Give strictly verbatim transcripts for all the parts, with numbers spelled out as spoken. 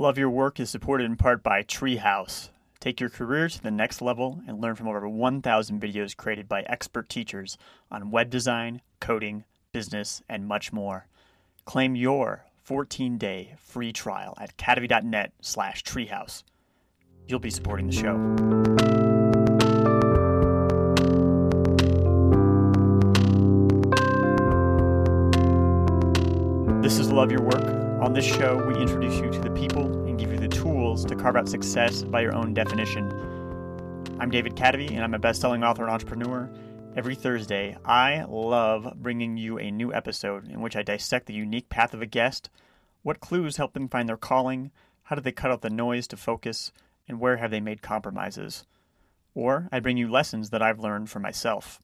Love Your Work is supported in part by Treehouse. Take your career to the next level and learn from over one thousand videos created by expert teachers on web design, coding, business, and much more. Claim your fourteen-day free trial at cadavy.net slash treehouse. You'll be supporting the show. This is Love Your Work. On this show, we introduce you to the people and give you the tools to carve out success by your own definition. I'm David Cadavy, and I'm a best-selling author and entrepreneur. Every Thursday, I love bringing you a new episode in which I dissect the unique path of a guest, what clues help them find their calling, how do they cut out the noise to focus, and where have they made compromises. Or I bring you lessons that I've learned for myself.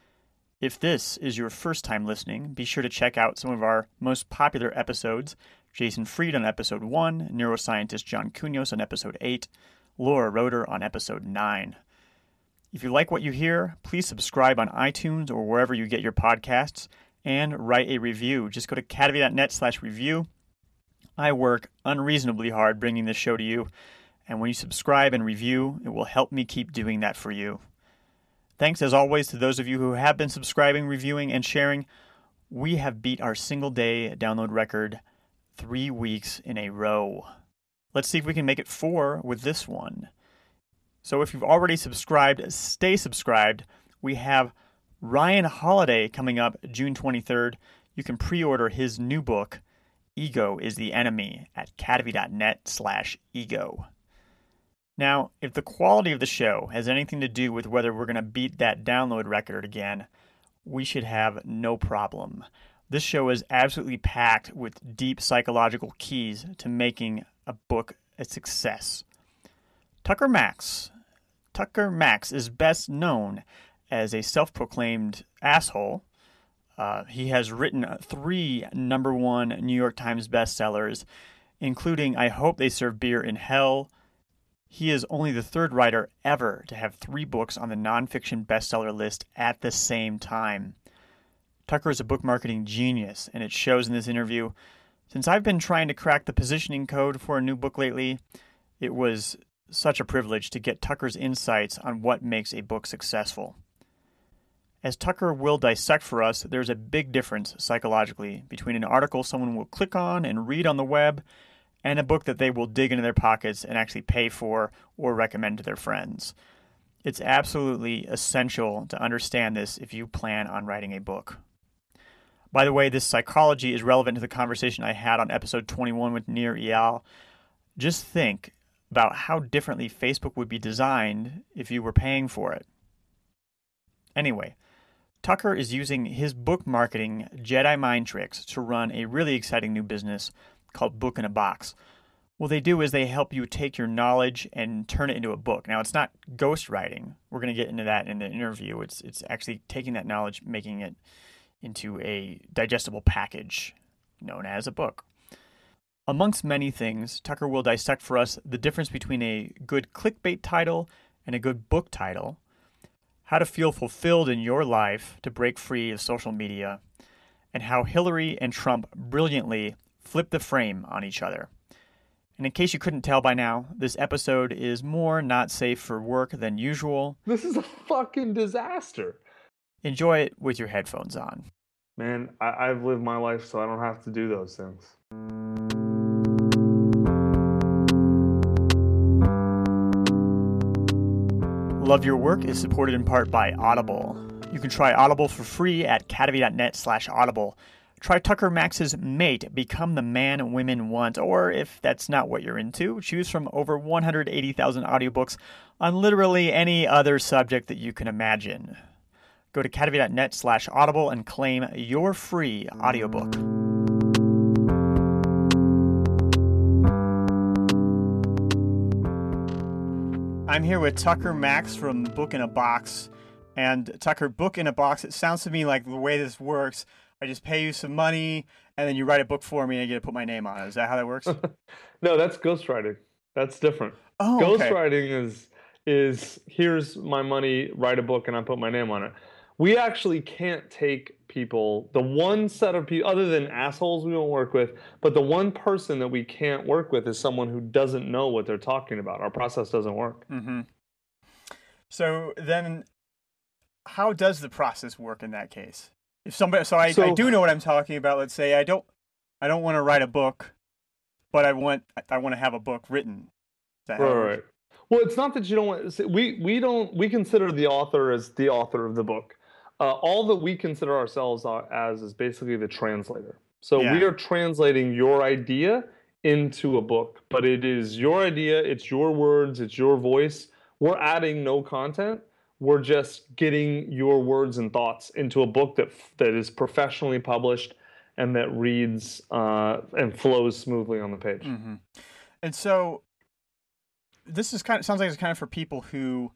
If this is your first time listening, be sure to check out some of our most popular episodes. Jason Fried on episode one, neuroscientist John Cunios on episode eight, Laura Roeder on episode nine. If you like what you hear, please subscribe on iTunes or wherever you get your podcasts and write a review. Just go to cadavy.net slash review. I work unreasonably hard bringing this show to you, and when you subscribe and review, it will help me keep doing that for you. Thanks, as always, to those of you who have been subscribing, reviewing, and sharing. We have beat our single-day download record three weeks in a row. Let's see if we can make it four with this one. So if you've already subscribed, stay subscribed. We have Ryan Holiday coming up June twenty-third. You can pre-order his new book, Ego is the Enemy, at cadavy.net slash ego. Now, if the quality of the show has anything to do with whether we're going to beat that download record again, we should have no problem. This show is absolutely packed with deep psychological keys to making a book a success. Tucker Max. Tucker Max is best known as a self-proclaimed asshole. Uh, he has written three number one New York Times bestsellers, including I Hope They Serve Beer in Hell. He is only the third writer ever to have three books on the nonfiction bestseller list at the same time. Tucker is a book marketing genius, and it shows in this interview. Since I've been trying to crack the positioning code for a new book lately, it was such a privilege to get Tucker's insights on what makes a book successful. As Tucker will dissect for us, there's a big difference psychologically between an article someone will click on and read on the web and a book that they will dig into their pockets and actually pay for or recommend to their friends. It's absolutely essential to understand this if you plan on writing a book. By the way, this psychology is relevant to the conversation I had on episode twenty-one with Nir Eyal. Just think about how differently Facebook would be designed if you were paying for it. Anyway, Tucker is using his book marketing Jedi mind tricks to run a really exciting new business called Book in a Box. What they do is they help you take your knowledge and turn it into a book. Now, it's not ghostwriting. We're going to get into that in the interview. It's it's actually taking that knowledge, making it into a digestible package known as a book. Amongst many things, Tucker will dissect for us the difference between a good clickbait title and a good book title, how to feel fulfilled in your life to break free of social media, and how Hillary and Trump brilliantly flip the frame on each other. And in case you couldn't tell by now, this episode is more not safe for work than usual. This is a fucking disaster. Enjoy it with your headphones on. Man, I- I've lived my life so I don't have to do those things. Love Your Work is supported in part by Audible. You can try Audible for free at cadavy.net slash audible. Try Tucker Max's Mate, Become the Man Women Want, or if that's not what you're into, choose from over one hundred eighty thousand audiobooks on literally any other subject that you can imagine. Go to cadavy.net slash audible and claim your free audiobook. I'm here with Tucker Max from Book in a Box. And Tucker, Book in a Box, it sounds to me like the way this works, I just pay you some money, and then you write a book for me, and I get to put my name on it. Is that how that works? No, that's ghostwriting. That's different. Oh, okay. Ghostwriting is is here's my money, write a book, and I put my name on it. We actually can't take people, the one set of people, other than assholes we won't work with, but the one person that we can't work with is someone who doesn't know what they're talking about. Our process doesn't work. Mm-hmm. So then how does the process work in that case? If somebody, so I, so I do know what I'm talking about. Let's say I don't, I don't want to write a book, but I want, I want to have a book written. Right, right. Well, it's not that you don't want, we, we don't, we consider the author as the author of the book. Uh, all that we consider ourselves as is basically the translator. So yeah. we are translating your idea into a book, but it is your idea, it's your words, it's your voice. We're adding no content. We're just getting your words and thoughts into a book that that is professionally published and that reads uh, and flows smoothly on the page. Mm-hmm. And so this is kind of sounds like it's kind of for people who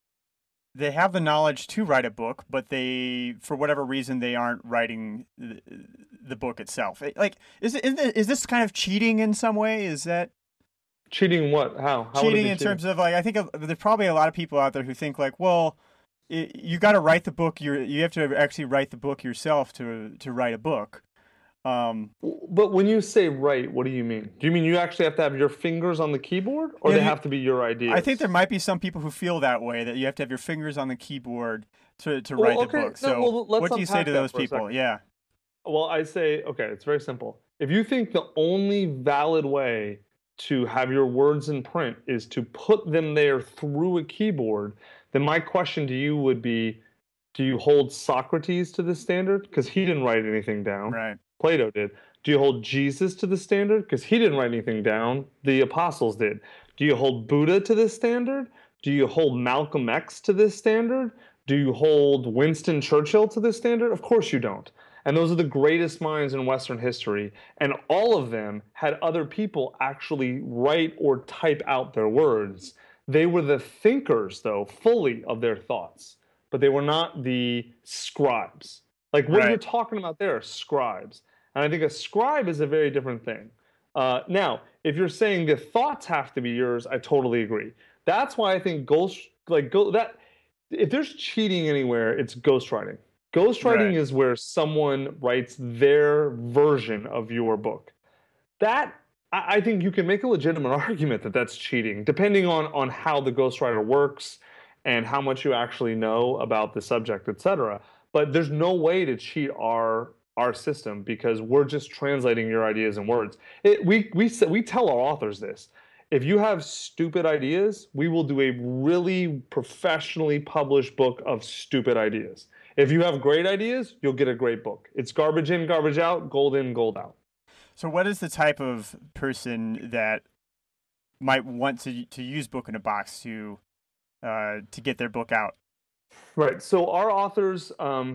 they have the knowledge to write a book, but they, for whatever reason, they aren't writing the, the book itself. Like, is it, is this kind of cheating in some way? Is that cheating? What? How? How cheating in cheating? Terms of like, I think there's probably a lot of people out there who think like, well, it, you got to write the book. You you have to actually write the book yourself to to write a book. Um, but when you say write, what do you mean? Do you mean you actually have to have your fingers on the keyboard, or yeah, they have to be your ideas? I think there might be some people who feel that way, that you have to have your fingers on the keyboard to, to well, write okay. the book. So no, well, what do you say to those people? Yeah. Well, I say, okay, it's very simple. If you think the only valid way to have your words in print is to put them there through a keyboard, then my question to you would be, do you hold Socrates to this standard? Because he didn't write anything down. Right. Plato did. Do you hold Jesus to the standard? Because he didn't write anything down. The apostles did. Do you hold Buddha to this standard? Do you hold Malcolm X to this standard? Do you hold Winston Churchill to this standard? Of course you don't. And those are the greatest minds in Western history. And all of them had other people actually write or type out their words. They were the thinkers, though, fully of their thoughts. But they were not the scribes. Like what right. you're talking about there are scribes. And I think a scribe is a very different thing. Uh, now, if you're saying the thoughts have to be yours, I totally agree. That's why I think ghost, like go that, if there's cheating anywhere, it's ghostwriting. Ghostwriting right. is where someone writes their version of your book. That, I, I think you can make a legitimate argument that that's cheating, depending on, on how the ghostwriter works and how much you actually know about the subject, et cetera. But there's no way to cheat our our system because we're just translating your ideas in words. It, we we we tell our authors this. If you have stupid ideas, we will do a really professionally published book of stupid ideas. If you have great ideas, you'll get a great book. It's garbage in, garbage out, gold in, gold out. So what is the type of person that might want to to use Book in a Box to uh, to get their book out? Right. So our authors, um,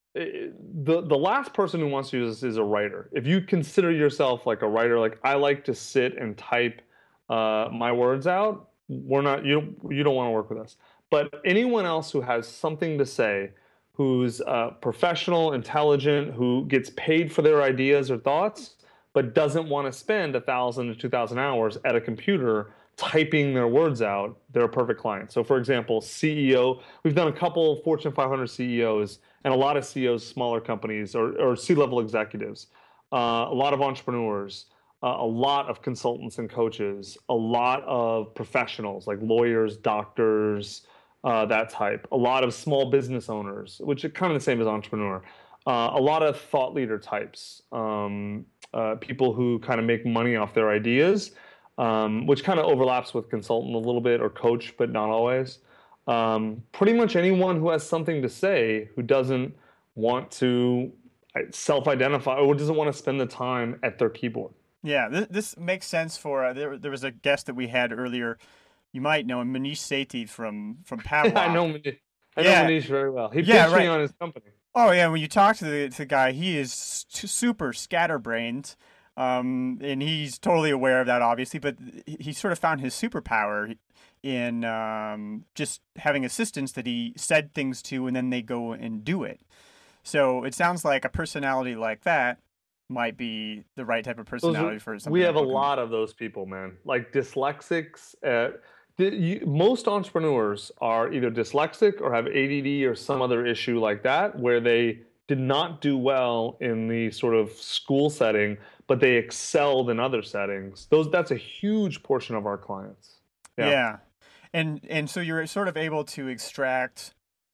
the the last person who wants to use this is a writer. If you consider yourself like a writer, like I like to sit and type uh, my words out, we're not. You you don't want to work with us. But anyone else who has something to say, who's uh, professional, intelligent, who gets paid for their ideas or thoughts, but doesn't want to spend a thousand to two thousand hours at a computer typing their words out, they're a perfect client. So for example, C E O, we've done a couple of Fortune five hundred C E Os and a lot of C E Os, smaller companies or, or C-level executives, uh, a lot of entrepreneurs, uh, a lot of consultants and coaches, a lot of professionals like lawyers, doctors, uh, that type, a lot of small business owners, which are kind of the same as entrepreneur, uh, a lot of thought leader types, um, uh, people who kind of make money off their ideas, Um, which kind of overlaps with consultant a little bit or coach, but not always. Um, pretty much anyone who has something to say who doesn't want to self-identify or doesn't want to spend the time at their keyboard. Yeah, this, this makes sense for, uh, there, there was a guest that we had earlier. You might know him, Manish Sethi from, from Pavlok. I know Manish. I know yeah. Manish very well. He pitched yeah, right. me on his company. Oh, yeah, when you talk to the, to the guy, he is super scatterbrained. Um, and he's totally aware of that, obviously, but he sort of found his superpower in um, just having assistants that he said things to, and then they go and do it. So it sounds like a personality like that might be the right type of personality are, for something. We have like a lot of those people, man. Like dyslexics, uh, the, you, most entrepreneurs are either dyslexic or have A D D or some other issue like that, where they did not do well in the sort of school setting, but they excelled in other settings. Those that's a huge portion of our clients. Yeah. Yeah. And and so you're sort of able to extract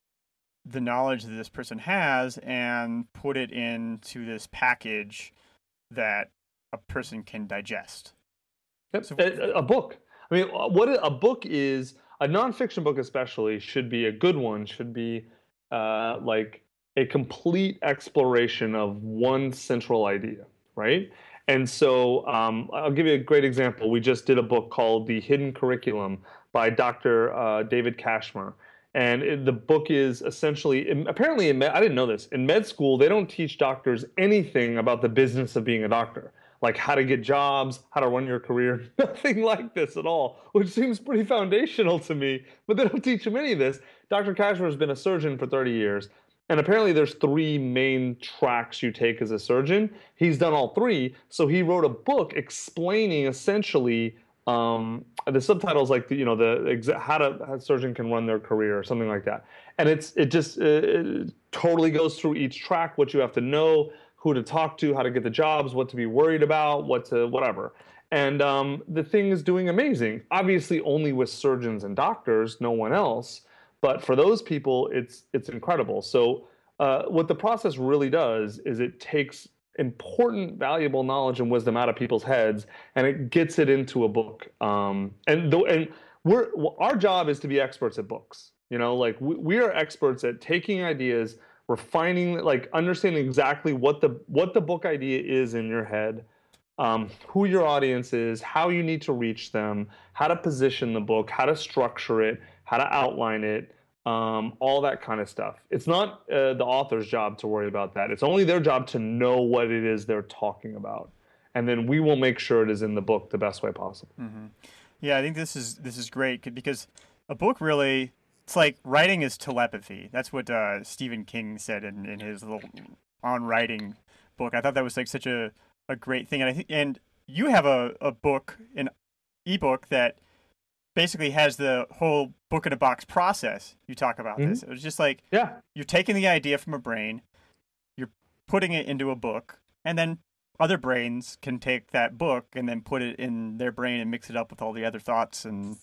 the knowledge that this person has and put it into this package that a person can digest. Yep. So, a, a book. I mean, what a book is, a nonfiction book especially, should be a good one, should be uh, like a complete exploration of one central idea, right? And so um, I'll give you a great example. We just did a book called The Hidden Curriculum by Doctor Uh, David Kashmer. And it, the book is essentially, apparently, in med, I didn't know this, in med school, they don't teach doctors anything about the business of being a doctor, like how to get jobs, how to run your career, nothing like this at all, which seems pretty foundational to me, but they don't teach them any of this. Doctor Kashmer has been a surgeon for thirty years, and apparently there's three main tracks you take as a surgeon. He's done all three, so he wrote a book explaining essentially um, the subtitles like the, you know the exa- how to how a surgeon can run their career or something like that. And it's it just it, it totally goes through each track, what you have to know, who to talk to, how to get the jobs, what to be worried about, what to whatever. And um, the thing is doing amazing. Obviously, only with surgeons and doctors, no one else. But for those people, it's it's incredible. So uh, what the process really does is it takes important, valuable knowledge and wisdom out of people's heads, and it gets it into a book. Um, and th- and we're our job is to be experts at books. You know, like we, we are experts at taking ideas, refining, like understanding exactly what the what the book idea is in your head, um, who your audience is, how you need to reach them, how to position the book, how to structure it, how to outline it, um, all that kind of stuff. It's not uh, the author's job to worry about that. It's only their job to know what it is they're talking about, and then we will make sure it is in the book the best way possible. Mm-hmm. Yeah, I think this is this is great because a book really, it's like writing is telepathy. That's what uh, Stephen King said in, in his little on writing book. I thought that was like such a, a great thing, and I think and you have a, a book, an ebook that basically has the whole book in a box process. You talk about mm-hmm. this. It was just like, yeah, you're taking the idea from a brain, you're putting it into a book, and then other brains can take that book and then put it in their brain and mix it up with all the other thoughts, and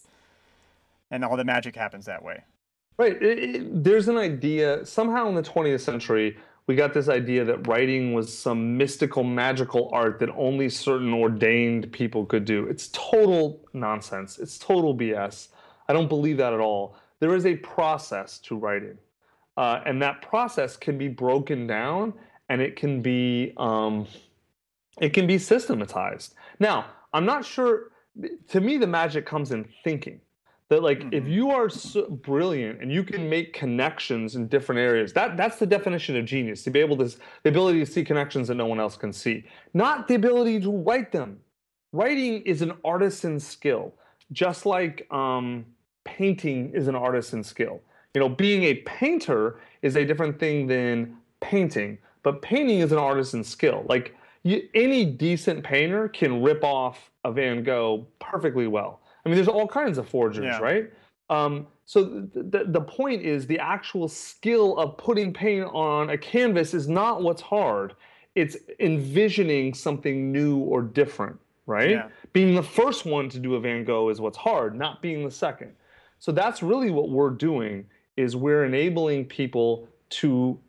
and all the magic happens that way. Right. It, it, there's an idea, somehow in the twentieth century, we got this idea that writing was some mystical, magical art that only certain ordained people could do. It's total nonsense. It's total B S. I don't believe that at all. There is a process to writing. Uh, and that process can be broken down, and it can be um, it can be systematized. Now, I'm not sure, to me, the magic comes in thinking. That like mm-hmm. if you are so brilliant and you can make connections in different areas, that that's the definition of genius, to be able to, the ability to see connections that no one else can see, not the ability to write them. Writing is an artisan skill, just like um, painting is an artisan skill. You know, being a painter is a different thing than painting, but painting is an artisan skill. Like you, any decent painter can rip off a Van Gogh perfectly well. I mean, there's all kinds of forgers, yeah. right? Um, so the, the point is the actual skill of putting paint on a canvas is not what's hard. It's envisioning something new or different, right? Yeah. Being the first one to do a Van Gogh is what's hard, not being the second. So that's really what we're doing, is we're enabling people to,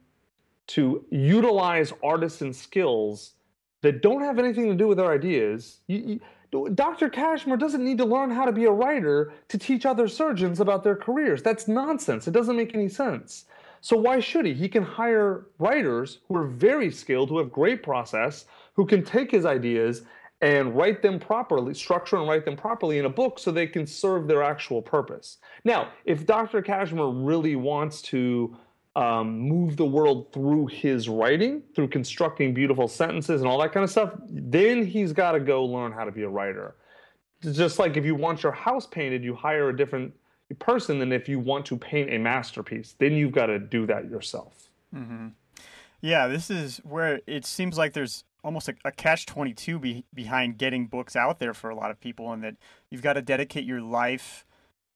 to utilize artisan skills that don't have anything to do with their ideas. You, you, Doctor Kashmer doesn't need to learn how to be a writer to teach other surgeons about their careers. That's nonsense. It doesn't make any sense. So why should he? He can hire writers who are very skilled, who have great process, who can take his ideas and write them properly, structure and write them properly in a book so they can serve their actual purpose. Now, if Doctor Kashmer really wants to Um, move the world through his writing, through constructing beautiful sentences and all that kind of stuff, then he's got to go learn how to be a writer. It's just like if you want your house painted, you hire a different person than if you want to paint a masterpiece. Then you've got to do that yourself. Mm-hmm. Yeah, this is where it seems like there's almost a, a catch twenty-two be, behind getting books out there for a lot of people, and that you've got to dedicate your life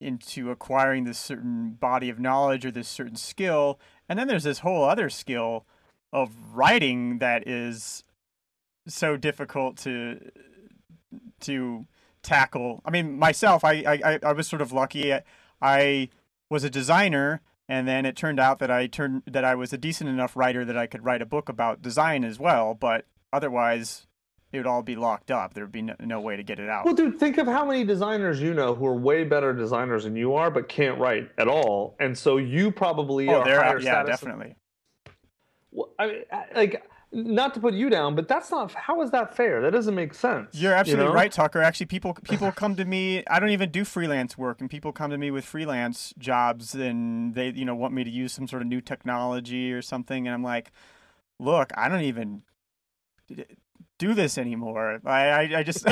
into acquiring this certain body of knowledge or this certain skill. And then there's this whole other skill of writing that is so difficult to to tackle. I mean, myself, I I, I was sort of lucky. I was a designer, and then it turned out that I turned that I was a decent enough writer that I could write a book about design as well. But otherwise, it would all be locked up. There would be no, no way to get it out. Well, dude, think of how many designers you know who are way better designers than you are, but can't write at all, and so you probably oh, are they're higher out, yeah, status. definitely. Well, I mean, like, not to put you down, but that's not. How is that fair? That doesn't make sense. You're absolutely you know? right, Tucker. Actually, people people come to me. I don't even do freelance work, and people come to me with freelance jobs, and they you know want me to use some sort of new technology or something, and I'm like, look, I don't even do this anymore. I I, I just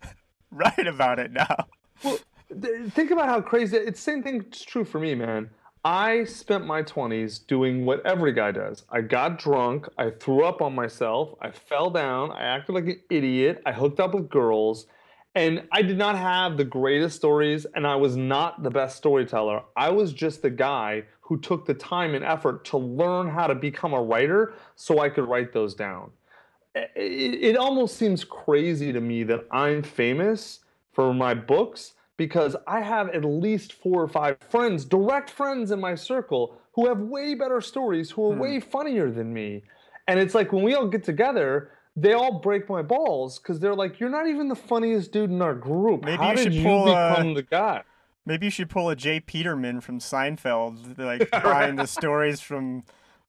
write about it now. Well, think about how crazy. It's the same thing. It's true for me, man. I spent my twenties doing what every guy does. I got drunk, I threw up on myself, I fell down, I acted like an idiot, I hooked up with girls, and I did not have the greatest stories, and I was not the best storyteller. I was just the guy who took the time and effort to learn how to become a writer so I could write those down. It, it almost seems crazy to me that I'm famous for my books, because I have at least four or five friends, direct friends in my circle, who have way better stories, who are hmm. way funnier than me. And it's like when we all get together, they all break my balls because they're like, "You're not even the funniest dude in our group. Maybe How you did should you pull, become uh, the guy?" Maybe you should pull a Jay Peterman from Seinfeld, like buying the stories from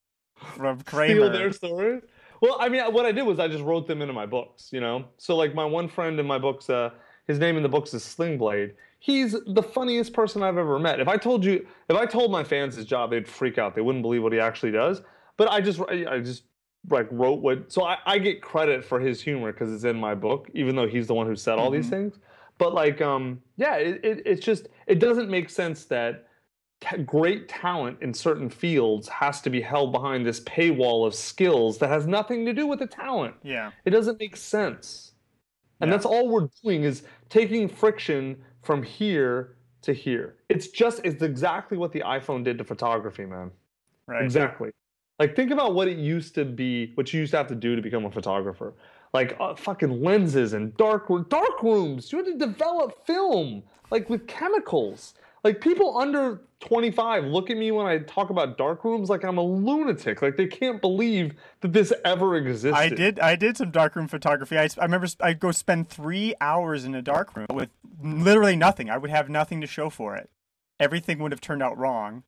from Kramer. Steal their stories? Well, I mean, what I did was I just wrote them into my books, you know? So, like, my one friend in my books, uh, his name in the books is Sling Blade. He's the funniest person I've ever met. If I told you, if I told my fans his job, they'd freak out. They wouldn't believe what he actually does. But I just, I just like wrote what. So I, I get credit for his humor because it's in my book, even though he's the one who said all mm-hmm. these things. But like, um, yeah, it, it, it's just, it doesn't make sense that t- great talent in certain fields has to be held behind this paywall of skills that has nothing to do with the talent. Yeah, it doesn't make sense. And yeah. that's all we're doing is taking friction from here to here. It's just, it's exactly what the iPhone did to photography, man. Right. Exactly. Like, think about what it used to be, what you used to have to do to become a photographer. Like, uh, fucking lenses and dark, dark rooms. You had to develop film, like, with chemicals. Like, people under twenty-five look at me when I talk about dark rooms like I'm a lunatic. Like, they can't believe that this ever existed. I did I did some darkroom photography. I, I remember I'd go spend three hours in a darkroom with literally nothing. I would have nothing to show for it. Everything would have turned out wrong.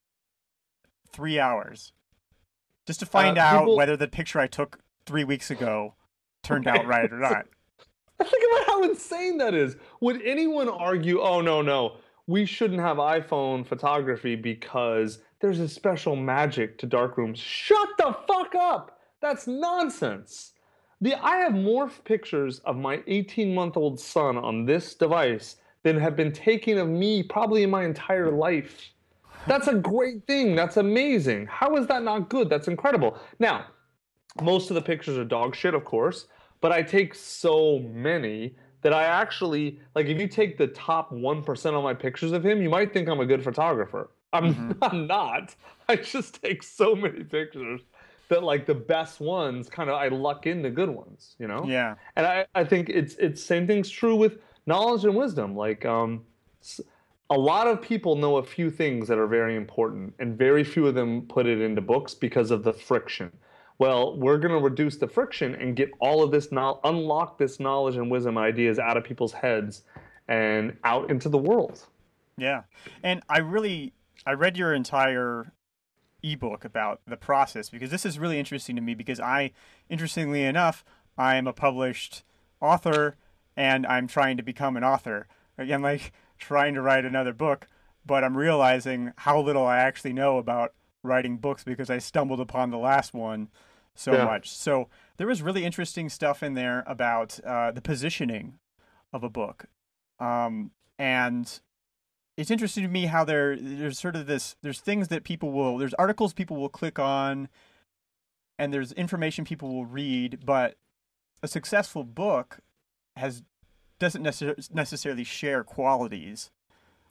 Three hours. Just to find uh, out people... whether the picture I took three weeks ago turned out right or not. Think about how insane that is. Would anyone argue, oh, no, no, we shouldn't have iPhone photography because there's a special magic to darkrooms? Shut the fuck up! That's nonsense. The I have more pictures of my eighteen-month-old son on this device than have been taken of me probably in my entire life. That's a great thing. That's amazing. How is that not good? That's incredible. Now, most of the pictures are dog shit, of course, but I take so many that I actually, like, if you take the top one percent of my pictures of him, you might think I'm a good photographer. I'm, mm-hmm. I'm not. I just take so many pictures that, like, the best ones, kind of, I luck in the good ones, you know? Yeah. And I, I think it's, it's same thing's true with knowledge and wisdom. Like, um, a lot of people know a few things that are very important, and very few of them put it into books because of the friction. Well, we're going to reduce the friction and get all of this, no- unlock this knowledge and wisdom ideas out of people's heads and out into the world. Yeah. And I really, I read your entire ebook about the process because this is really interesting to me because I, interestingly enough, I am a published author and I'm trying to become an author. Again, like trying to write another book, but I'm realizing how little I actually know about writing books because I stumbled upon the last one so yeah. much. So there was really interesting stuff in there about uh, the positioning of a book. Um, and it's interesting to me how there there's sort of this, there's things that people will, there's articles people will click on and there's information people will read, but a successful book has doesn't necessar- necessarily share qualities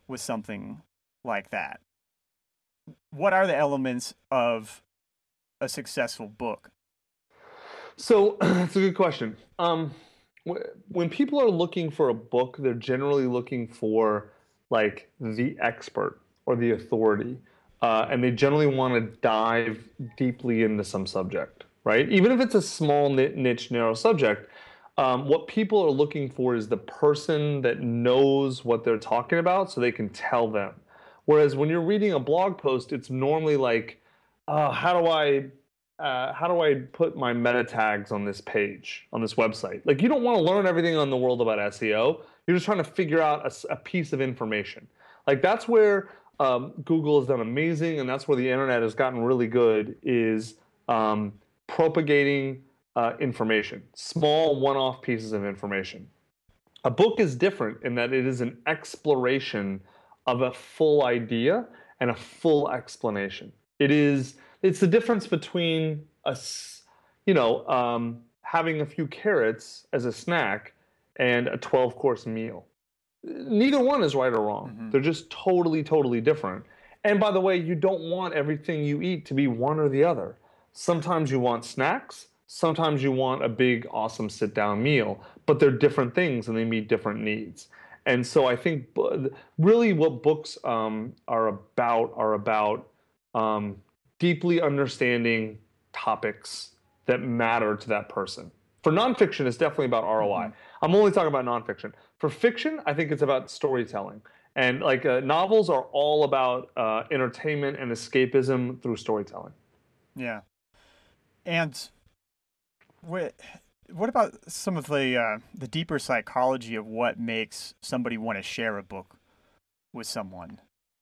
with something like that? What are the elements of a successful book? So that's a good question. Um, wh- when people are looking for a book, they're generally looking for like the expert or the authority, uh, and they generally want to dive deeply into some subject, right? Even if it's a small niche, narrow subject, um, what people are looking for is the person that knows what they're talking about, so they can tell them. Whereas when you're reading a blog post, it's normally like, uh, how do I uh, how do I put my meta tags on this page, on this website? Like, you don't want to learn everything on the world about S E O. You're just trying to figure out a, a piece of information. Like, that's where um, Google has done amazing, and that's where the internet has gotten really good, is um, propagating uh, information, small one-off pieces of information. A book is different in that it is an exploration of a full idea and a full explanation. It is, it's the difference between us, you know, um, having a few carrots as a snack and a twelve course meal. Neither one is right or wrong. Mm-hmm. They're just totally, totally different. And by the way, you don't want everything you eat to be one or the other. Sometimes you want snacks. Sometimes you want a big, awesome sit-down meal. But they're different things and they meet different needs. And so I think really what books um, are about are about um, deeply understanding topics that matter to that person. For nonfiction, it's definitely about R O I. Mm-hmm. I'm only talking about nonfiction. For fiction, I think it's about storytelling. And like uh, novels are all about uh, entertainment and escapism through storytelling. Yeah. And what what about some of the uh, the deeper psychology of what makes somebody want to share a book with someone?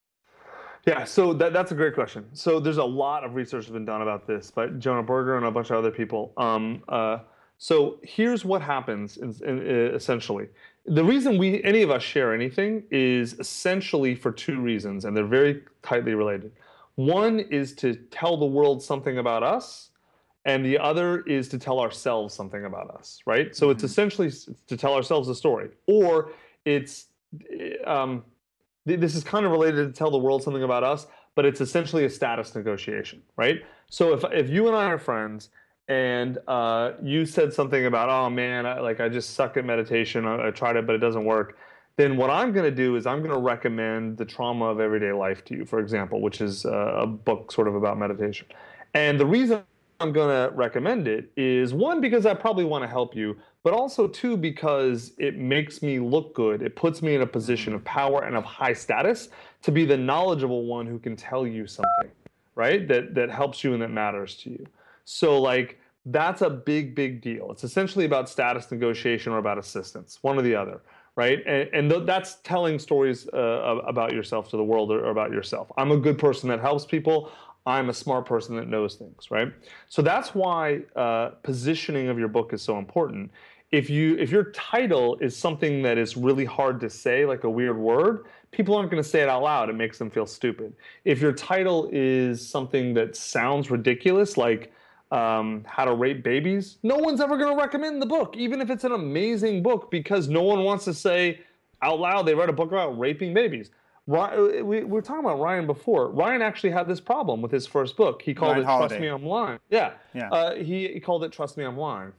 Yeah, so that, that's a great question. So there's a lot of research that's been done about this by Jonah Berger and a bunch of other people. Um, uh, so here's what happens in, in, in, essentially. The reason we any of us share anything is essentially for two reasons, and they're very tightly related. One is to tell the world something about us, and the other is to tell ourselves something about us, right? So mm-hmm. it's essentially to tell ourselves a story, or it's um, this is kind of related to tell the world something about us, but it's essentially a status negotiation, right? So if if you and I are friends, and uh, you said something about, oh man, I, like I just suck at meditation, I, I tried it, but it doesn't work, then what I'm going to do is I'm going to recommend The Trauma of Everyday Life to you, for example, which is uh, a book sort of about meditation. And the reason I'm going to recommend it is, one, because I probably want to help you, but also, two, because it makes me look good. It puts me in a position of power and of high status to be the knowledgeable one who can tell you something, right, that that helps you and that matters to you. So, like, that's a big, big deal. It's essentially about status negotiation or about assistance, one or the other, right? And, and th- that's telling stories uh, about yourself to the world, or, or about yourself. I'm a good person that helps people. I'm a smart person that knows things, right? So that's why uh, positioning of your book is so important. If you if your title is something that is really hard to say, like a weird word, people aren't going to say it out loud. It makes them feel stupid. If your title is something that sounds ridiculous, like um, How to Rape Babies, no one's ever going to recommend the book, even if it's an amazing book, because no one wants to say out loud they read a book about raping babies. Ryan, we, we were talking about Ryan before. Ryan actually had this problem with his first book. He called Ryan it Holiday. Trust Me, I'm Lying. Yeah. yeah. Uh, he, he called it Trust Me, I'm Lying.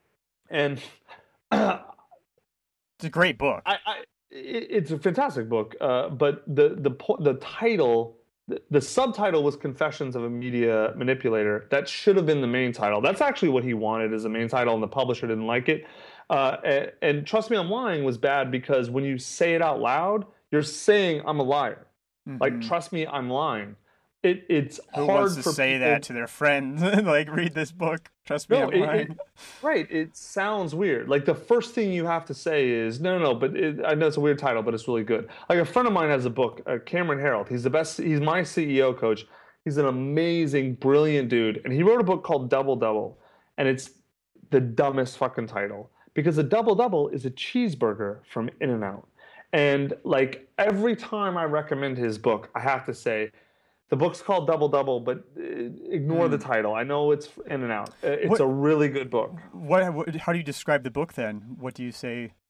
And uh, it's a great book. I, I, it, it's a fantastic book. Uh, but the the the title, the, the subtitle was Confessions of a Media Manipulator. That should have been the main title. That's actually what he wanted as the main title, and the publisher didn't like it. Uh, and, and Trust Me, I'm Lying was bad because when you say it out loud, you're saying I'm a liar. Mm-hmm. Like, trust me, I'm lying. It, it's Who hard wants to for say people... that to their friends? Like, read this book. Trust me, no, I'm it, lying. It, right. It sounds weird. Like, the first thing you have to say is, no, no, no, but it, I know it's a weird title, but it's really good. Like, a friend of mine has a book, uh, Cameron Herold. He's the best. He's my C E O coach. He's an amazing, brilliant dude. And he wrote a book called Double Double. And it's the dumbest fucking title. Because a Double Double is a cheeseburger from In-N-Out. And like every time I recommend his book, I have to say, the book's called Double Double, but ignore mm. the title. I know it's In-N-Out. It's what, a really good book. What, what? How do you describe the book then? What do you say?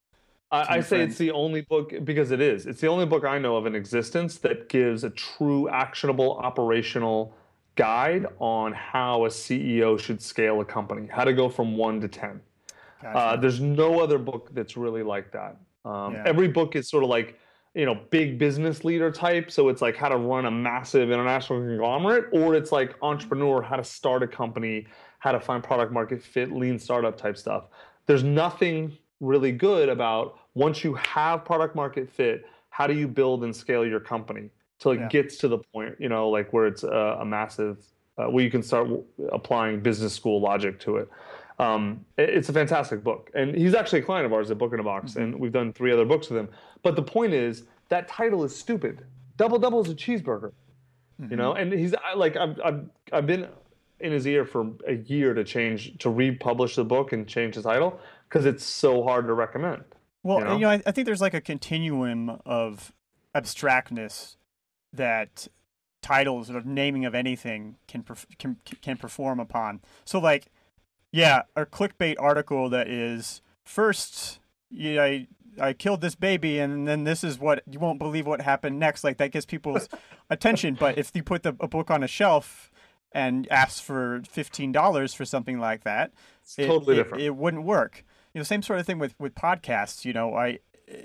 I, I your say it's friends? the only book because it is. It's the only book I know of in existence that gives a true actionable operational guide on how a C E O should scale a company, how to go from one to ten. Uh, Gotcha. there's no other book that's really like that. Um, Yeah. every book is sort of like, you know, big business leader type. So it's like how to run a massive international conglomerate, or it's like entrepreneur, how to start a company, how to find product market fit, lean startup type stuff. There's nothing really good about once you have product market fit, how do you build and scale your company till it Yeah. gets to the point, you know, like where it's a, a massive, uh, where you can start applying business school logic to it. Um, it's a fantastic book, and he's actually a client of ours at Book in a Box, Hmm. and we've done three other books with him. But the point is that title is stupid. Double Double is a cheeseburger, you Hmm. know. And he's like, I've I've I've been in his ear for a year to change to republish the book and change the title because it's so hard to recommend, Well, you you know. know, I, I think there's like a continuum of abstractness that titles or naming of anything can perf- can can perform upon. So, like, yeah, a clickbait article that is first, yeah, I I killed this baby, and then this is what you won't believe what happened next. Like that gets people's attention. But if you put the, a book on a shelf and ask for fifteen dollars for something like that, It's it, totally it different. it wouldn't work. You know, same sort of thing with with podcasts. You know, I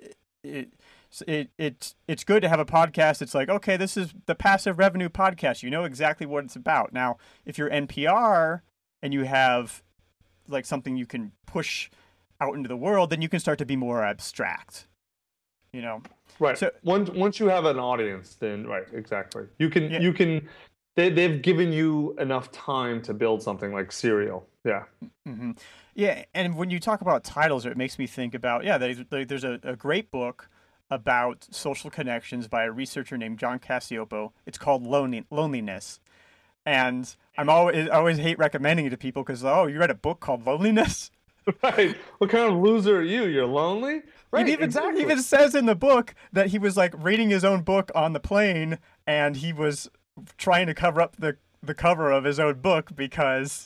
it. It it it's good to have a podcast. It's like, okay, this is the passive revenue podcast. You know exactly what it's about. Now, if you're N P R and you have like something you can push out into the world, then you can start to be more abstract. You know. Right. So Once once you have an audience, then right, exactly. You can yeah. you can they they've given you enough time to build something like Serial. Yeah. Hmm. Yeah, and when you talk about titles, it makes me think about yeah. There's, there's a, a great book about social connections by a researcher named John Cacioppo. It's called Lonely, Loneliness, and I'm always I always hate recommending it to people because oh, you read a book called Loneliness. Right. What kind of loser are you? You're lonely? It Right, even it exactly. even says in the book that he was like reading his own book on the plane, and he was trying to cover up the the cover of his own book because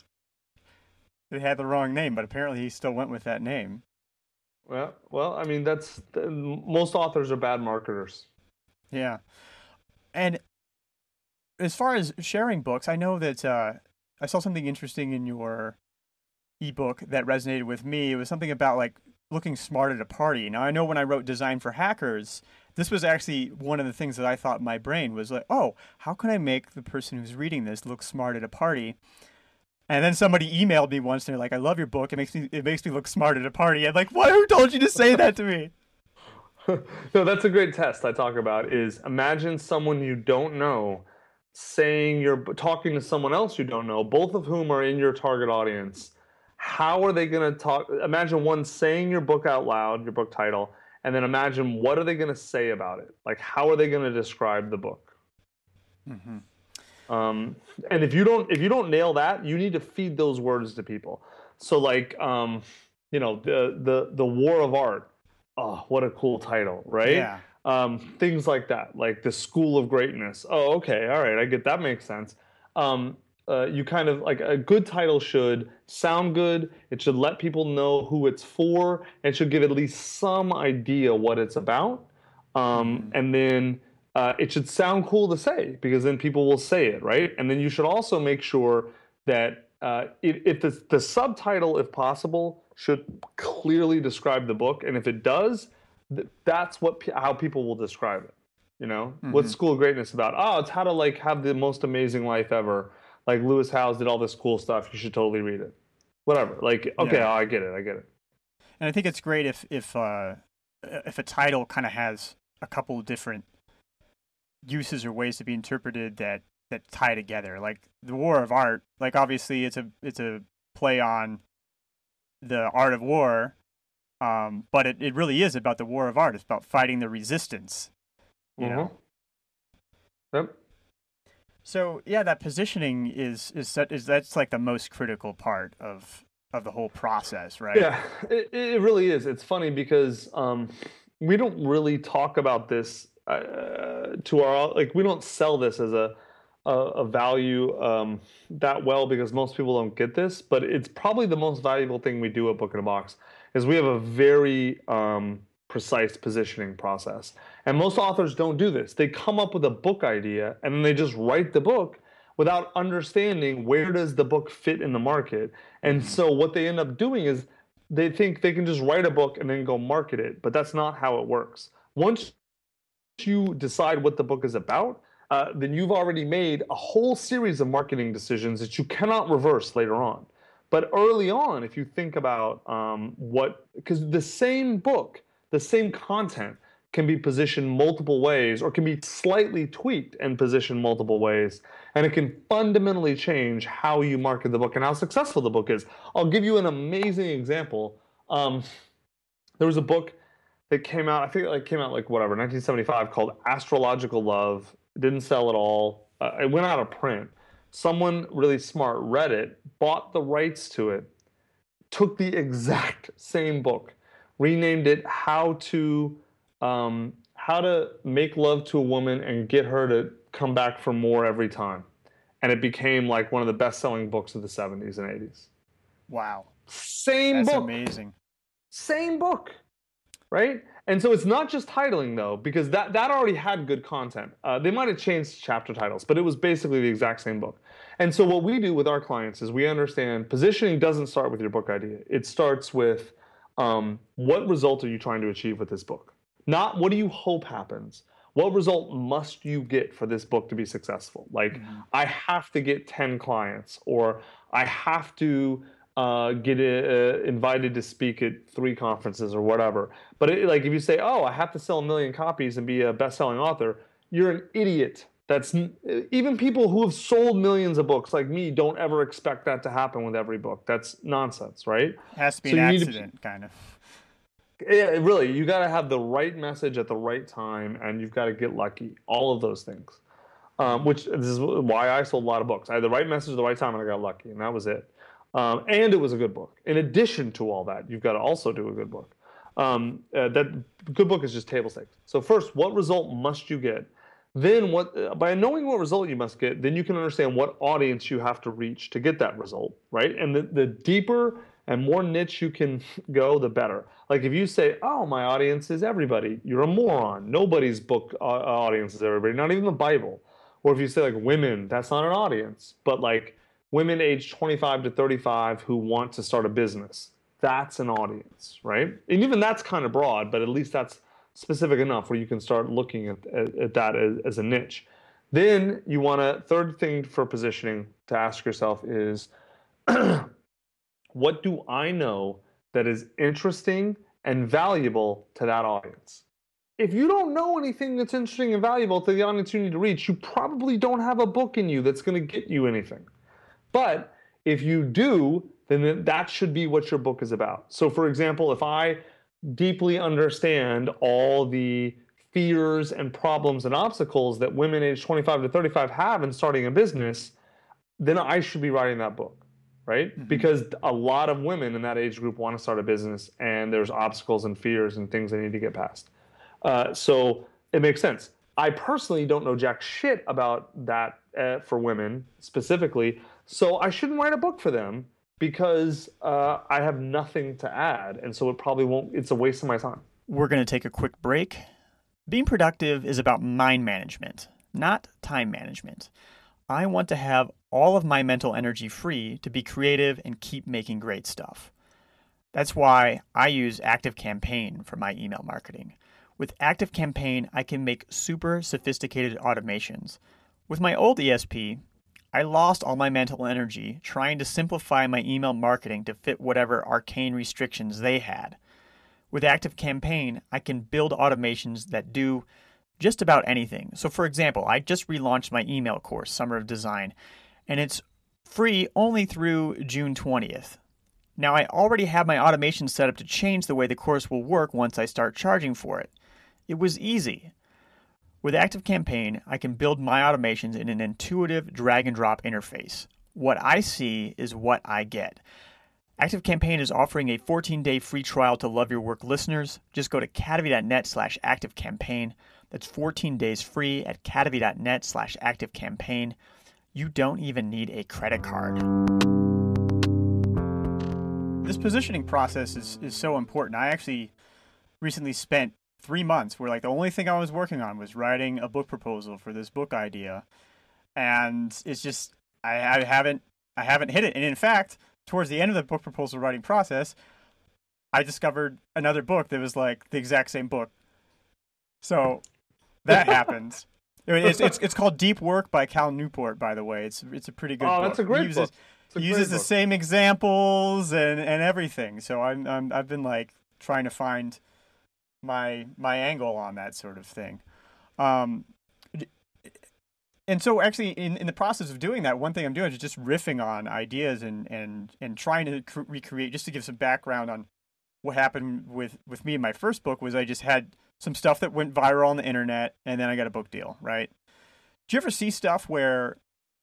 it had the wrong name. But apparently, he still went with that name. Well, well, I mean that's most authors are bad marketers. Yeah, and as far as sharing books, I know that uh, I saw something interesting in your ebook that resonated with me. It was something about like looking smart at a party. Now I know when I wrote Design for Hackers, this was actually one of the things that I thought in my brain was like, oh, how can I make the person who's reading this look smart at a party? And then somebody emailed me once and they're like, I love your book. It makes me it makes me look smart at a party. I'm like, what? Who told you to say that to me? No, that's a great test I talk about is imagine someone you don't know saying you're talking to someone else you don't know, both of whom are in your target audience. How are they going to talk? Imagine one saying your book out loud, your book title, and then imagine what are they going to say about it? Like, how are they going to describe the book? Mm-hmm. Um, and if you don't if you don't nail that, you need to feed those words to people. So like, um, you know, the the the War of Art. Oh, what a cool title, right? Yeah. Um, things like that, like the School of Greatness. Oh, okay, all right, I get that makes sense. Um, uh, you kind of like a good title should sound good. It should let people know who it's for, and should give at least some idea what it's about. Um, Mm-hmm. and then uh, it should sound cool to say because then people will say it, right? And then you should also make sure that uh, if, if the, the subtitle, if possible, should clearly describe the book, and if it does, th- that's what how people will describe it. You know, what's Mm-hmm. School of Greatness about? Oh, it's how to like have the most amazing life ever. Like Lewis Howes did all this cool stuff. You should totally read it. Whatever. Like, okay, Yeah. oh, I get it. I get it. And I think it's great if if uh, if a title kind of has a couple of different uses or ways to be interpreted that that tie together. Like the War of Art, like obviously it's a it's a play on the art of war, um, but it, it really is about the war of art. It's about fighting the resistance, you Mm-hmm. know. Yep. So yeah, that positioning is is set, is that's like the most critical part of of the whole process, right? Yeah, it, it really is. It's funny because um, we don't really talk about this uh, to our like we don't sell this as a a, a value um, that well because most people don't get this. But it's probably the most valuable thing we do at Book in a Box is we have a very um, precise positioning process. And most authors don't do this. They come up with a book idea and then they just write the book without understanding where does the book fit in the market. And so what they end up doing is they think they can just write a book and then go market it, but that's not how it works. Once you decide what the book is about, uh, then you've already made a whole series of marketing decisions that you cannot reverse later on. But early on, if you think about um, what, because the same book, the same content can be positioned multiple ways or can be slightly tweaked and positioned multiple ways. And it can fundamentally change how you market the book and how successful the book is. I'll give you an amazing example. Um, there was a book that came out, I think it like came out like whatever, nineteen seventy-five, called Astrological Love. It didn't sell at all. Uh, it went out of print. Someone really smart read it, bought the rights to it, took the exact same book, renamed it How to um, How to Make Love to a Woman and Get Her to Come Back for More Every Time. And it became like one of the best-selling books of the seventies and eighties. Wow. Same That's book. amazing. Same book. Right? And so it's not just titling, though, because that, that already had good content. Uh, they might have changed chapter titles, but it was basically the exact same book. And so what we do with our clients is we understand positioning doesn't start with your book idea. It starts with um, what result are you trying to achieve with this book? Not what do you hope happens? What result must you get for this book to be successful? Like, mm-hmm. I have to get ten clients, or I have to Uh, get uh, invited to speak at three conferences or whatever. But it, like if you say, oh, I have to sell a million copies and be a best-selling author, you're an idiot. That's even people who have sold millions of books like me don't ever expect that to happen with every book. That's nonsense, right? It has to be so an accident, to, kind of. Yeah, really. You got to have the right message at the right time, and you've got to get lucky. All of those things. Um, which this is why I sold a lot of books. I had the right message at the right time, and I got lucky, and that was it. Um, and it was a good book. In addition to all that, you've got to also do a good book. Um, uh, that good book is just table stakes. So first, what result must you get? Then, what uh, by knowing what result you must get, then you can understand what audience you have to reach to get that result, right? And the, the deeper and more niche you can go, the better. Like if you say, oh, my audience is everybody, you're a moron. Nobody's book uh, audience is everybody, not even the Bible. Or if you say like women, that's not an audience. But like women aged twenty-five to thirty-five who want to start a business. That's an audience, right? And even that's kind of broad, but at least that's specific enough where you can start looking at, at, at that as, as a niche. Then you want to, third thing for positioning to ask yourself is, what do I know that is interesting and valuable to that audience? If you don't know anything that's interesting and valuable to the audience you need to reach, you probably don't have a book in you that's going to get you anything. But if you do, then that should be what your book is about. So for example, if I deeply understand all the fears and problems and obstacles that women aged twenty-five to thirty-five have in starting a business, then I should be writing that book, right? Mm-hmm. Because a lot of women in that age group want to start a business, and there's obstacles and fears and things they need to get past. Uh, so it makes sense. I personally don't know jack shit about that uh, for women specifically, so I shouldn't write a book for them because uh, I have nothing to add, and so it probably won't, it's a waste of my time. We're going to take a quick break. Being productive is about mind management, not time management. I want to have all of my mental energy free to be creative and keep making great stuff. That's why I use ActiveCampaign for my email marketing. With ActiveCampaign, I can make super sophisticated automations. With my old E S P, I lost all my mental energy trying to simplify my email marketing to fit whatever arcane restrictions they had. With ActiveCampaign, I can build automations that do just about anything. So for example, I just relaunched my email course, Summer of Design, and it's free only through June twentieth. Now I already have my automation set up to change the way the course will work once I start charging for it. It was easy. With ActiveCampaign, I can build my automations in an intuitive drag-and-drop interface. What I see is what I get. ActiveCampaign is offering a fourteen-day free trial to Love Your Work listeners. Just go to cadavy.net slash ActiveCampaign. That's fourteen days free at cadavy.net slash ActiveCampaign. You don't even need a credit card. This positioning process is, is so important. I actually recently spent three months where like the only thing I was working on was writing a book proposal for this book idea, and it's just I, I haven't I haven't hit it. And in fact, towards the end of the book proposal writing process, I discovered another book that was like the exact same book. So that happened. It's, it's it's called Deep Work by Cal Newport, by the way. It's it's a pretty good oh, book. that's a great he uses, book. It's a he uses great the book. same examples and, and everything. So I'm, I'm I've been like trying to find my my angle on that sort of thing. Um, and so actually in, in the process of doing that, one thing I'm doing is just riffing on ideas and and, and trying to cre- recreate, just to give some background on what happened with, with me in my first book. Was I just had some stuff that went viral on the internet, and then I got a book deal, right? Do you ever see stuff where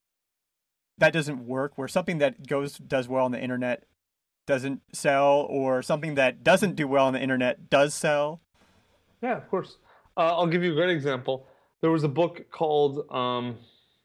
that doesn't work, where something that goes does well on the internet doesn't sell, or something that doesn't do well on the internet does sell? Yeah, of course. Uh, I'll give you a great example. There was a book called um,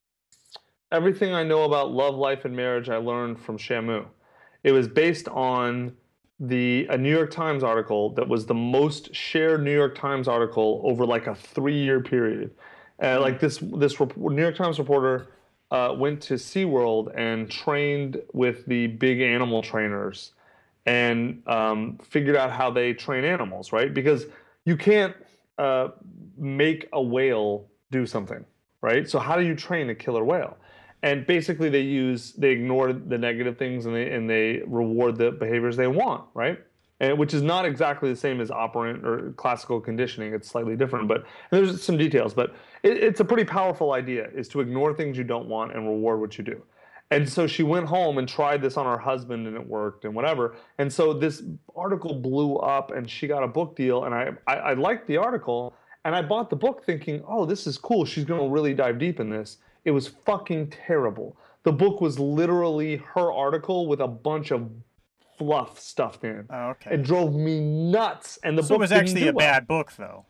Everything I Know About Love, Life, and Marriage I Learned from Shamu. It was based on the a New York Times article that was the most shared New York Times article over like a three-year period. Uh, like this, this rep- New York Times reporter uh, went to SeaWorld and trained with the big animal trainers and um, figured out how they train animals, right? Because you can't uh, make a whale do something, right? So how do you train a killer whale? And basically, they use they ignore the negative things and they and they reward the behaviors they want, right? And which is not exactly the same as operant or classical conditioning. It's slightly different, but there's some details. But it, it's a pretty powerful idea: is to ignore things you don't want and reward what you do. And so she went home and tried this on her husband, and it worked, and whatever. And so this article blew up, and she got a book deal. And I I, I liked the article, and I bought the book thinking, oh, this is cool. She's going to really dive deep in this. It was fucking terrible. The book was literally her article with a bunch of fluff stuffed in. Oh, okay. It drove me nuts. And the so book it was didn't actually do a well. bad book, though.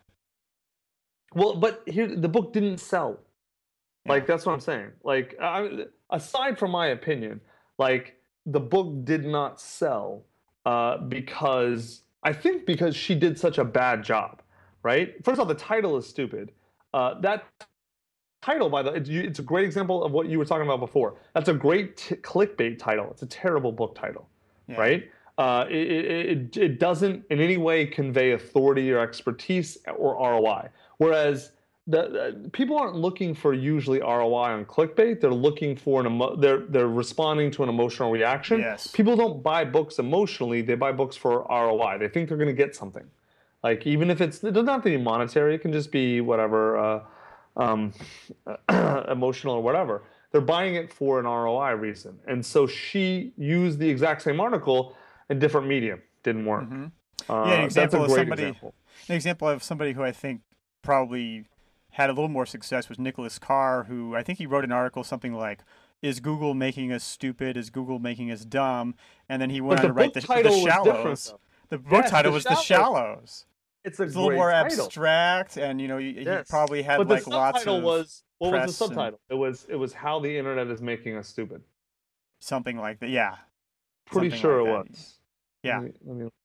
Well, but here the book didn't sell. Yeah. Like that's what I'm saying. Like I, aside from my opinion, like the book did not sell uh, because I think because she did such a bad job. Right? First off, the title is stupid. Uh, that title, by the way, it's a great example of what you were talking about before. That's a great t- clickbait title. It's a terrible book title, Yeah. right? Uh, it, it, it doesn't in any way convey authority or expertise or R O I. Whereas the, the people aren't looking for usually R O I on clickbait. They're looking for an emo- they're they're responding to an emotional reaction. Yes. People don't buy books emotionally. They buy books for R O I. They think they're going to get something. Like even if it's it doesn't have to be monetary. It can just be whatever. Uh, Um, emotional or whatever. They're buying it for an R O I reason. And so she used the exact same article in different medium. Didn't work. Mm-hmm. Uh, Yeah, an example that's a of great somebody. example. An example of somebody who I think probably had a little more success was Nicholas Carr, who I think he wrote an article something like, "Is Google making us stupid? Is Google making us dumb?" And then he went But on to the write book the, title the was Shallows. different, though. The book Yes, title The was The Shallows. Shallows. It's a It's a little great more title. abstract, and you know, he, Yes. he probably had but the like lots subtitle of was what was the press subtitle? It was it was how the internet is making us stupid. something like that. Yeah, Pretty something sure like it that. was. Yeah. Let me, let me...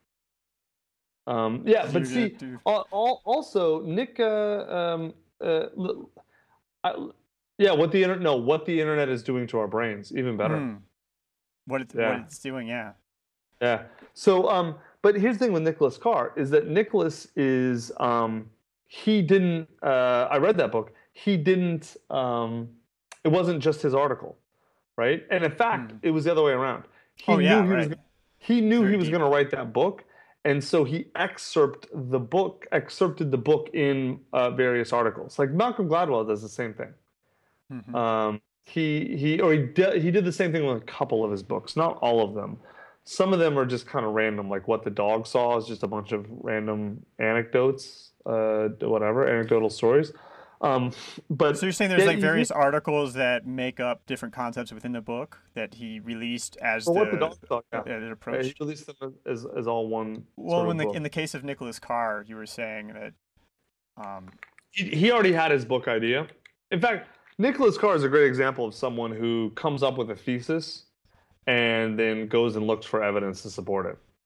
Um, yeah, but see, al- al- also Nick, uh, um, uh, I, yeah, what the internet, no, what the internet is doing to our brains, even better. Mm. What it, Yeah. what it's doing, yeah. Yeah. So, um, but here's the thing with Nicholas Carr is that Nicholas is, um, he didn't. Uh, I read that book. He didn't. Um, it wasn't just his article, right? And in fact, Hmm. it was the other way around. He Oh, knew yeah, he was. right. He knew Very he was deep. going to write that book, and so he excerpted the book, excerpted the book in uh, various articles. Like Malcolm Gladwell does the same thing. Mhm. Um, he he or he did he did the same thing with a couple of his books, not all of them. Some of them are just kind of random, like What the Dog Saw is just a bunch of random anecdotes, uh, whatever, anecdotal stories. Um, but So you're saying there's yeah, like he- various articles that make up different concepts within the book that he released as For the, What the Dog Saw, yeah. uh, an Yeah, approach. he released them as, as all one. Well, sort of in the book. in the case of Nicholas Carr, you were saying that. Um, he, he already had his book idea. In fact, Nicholas Carr is a great example of someone who comes up with a thesis and then goes and looks for evidence to support it.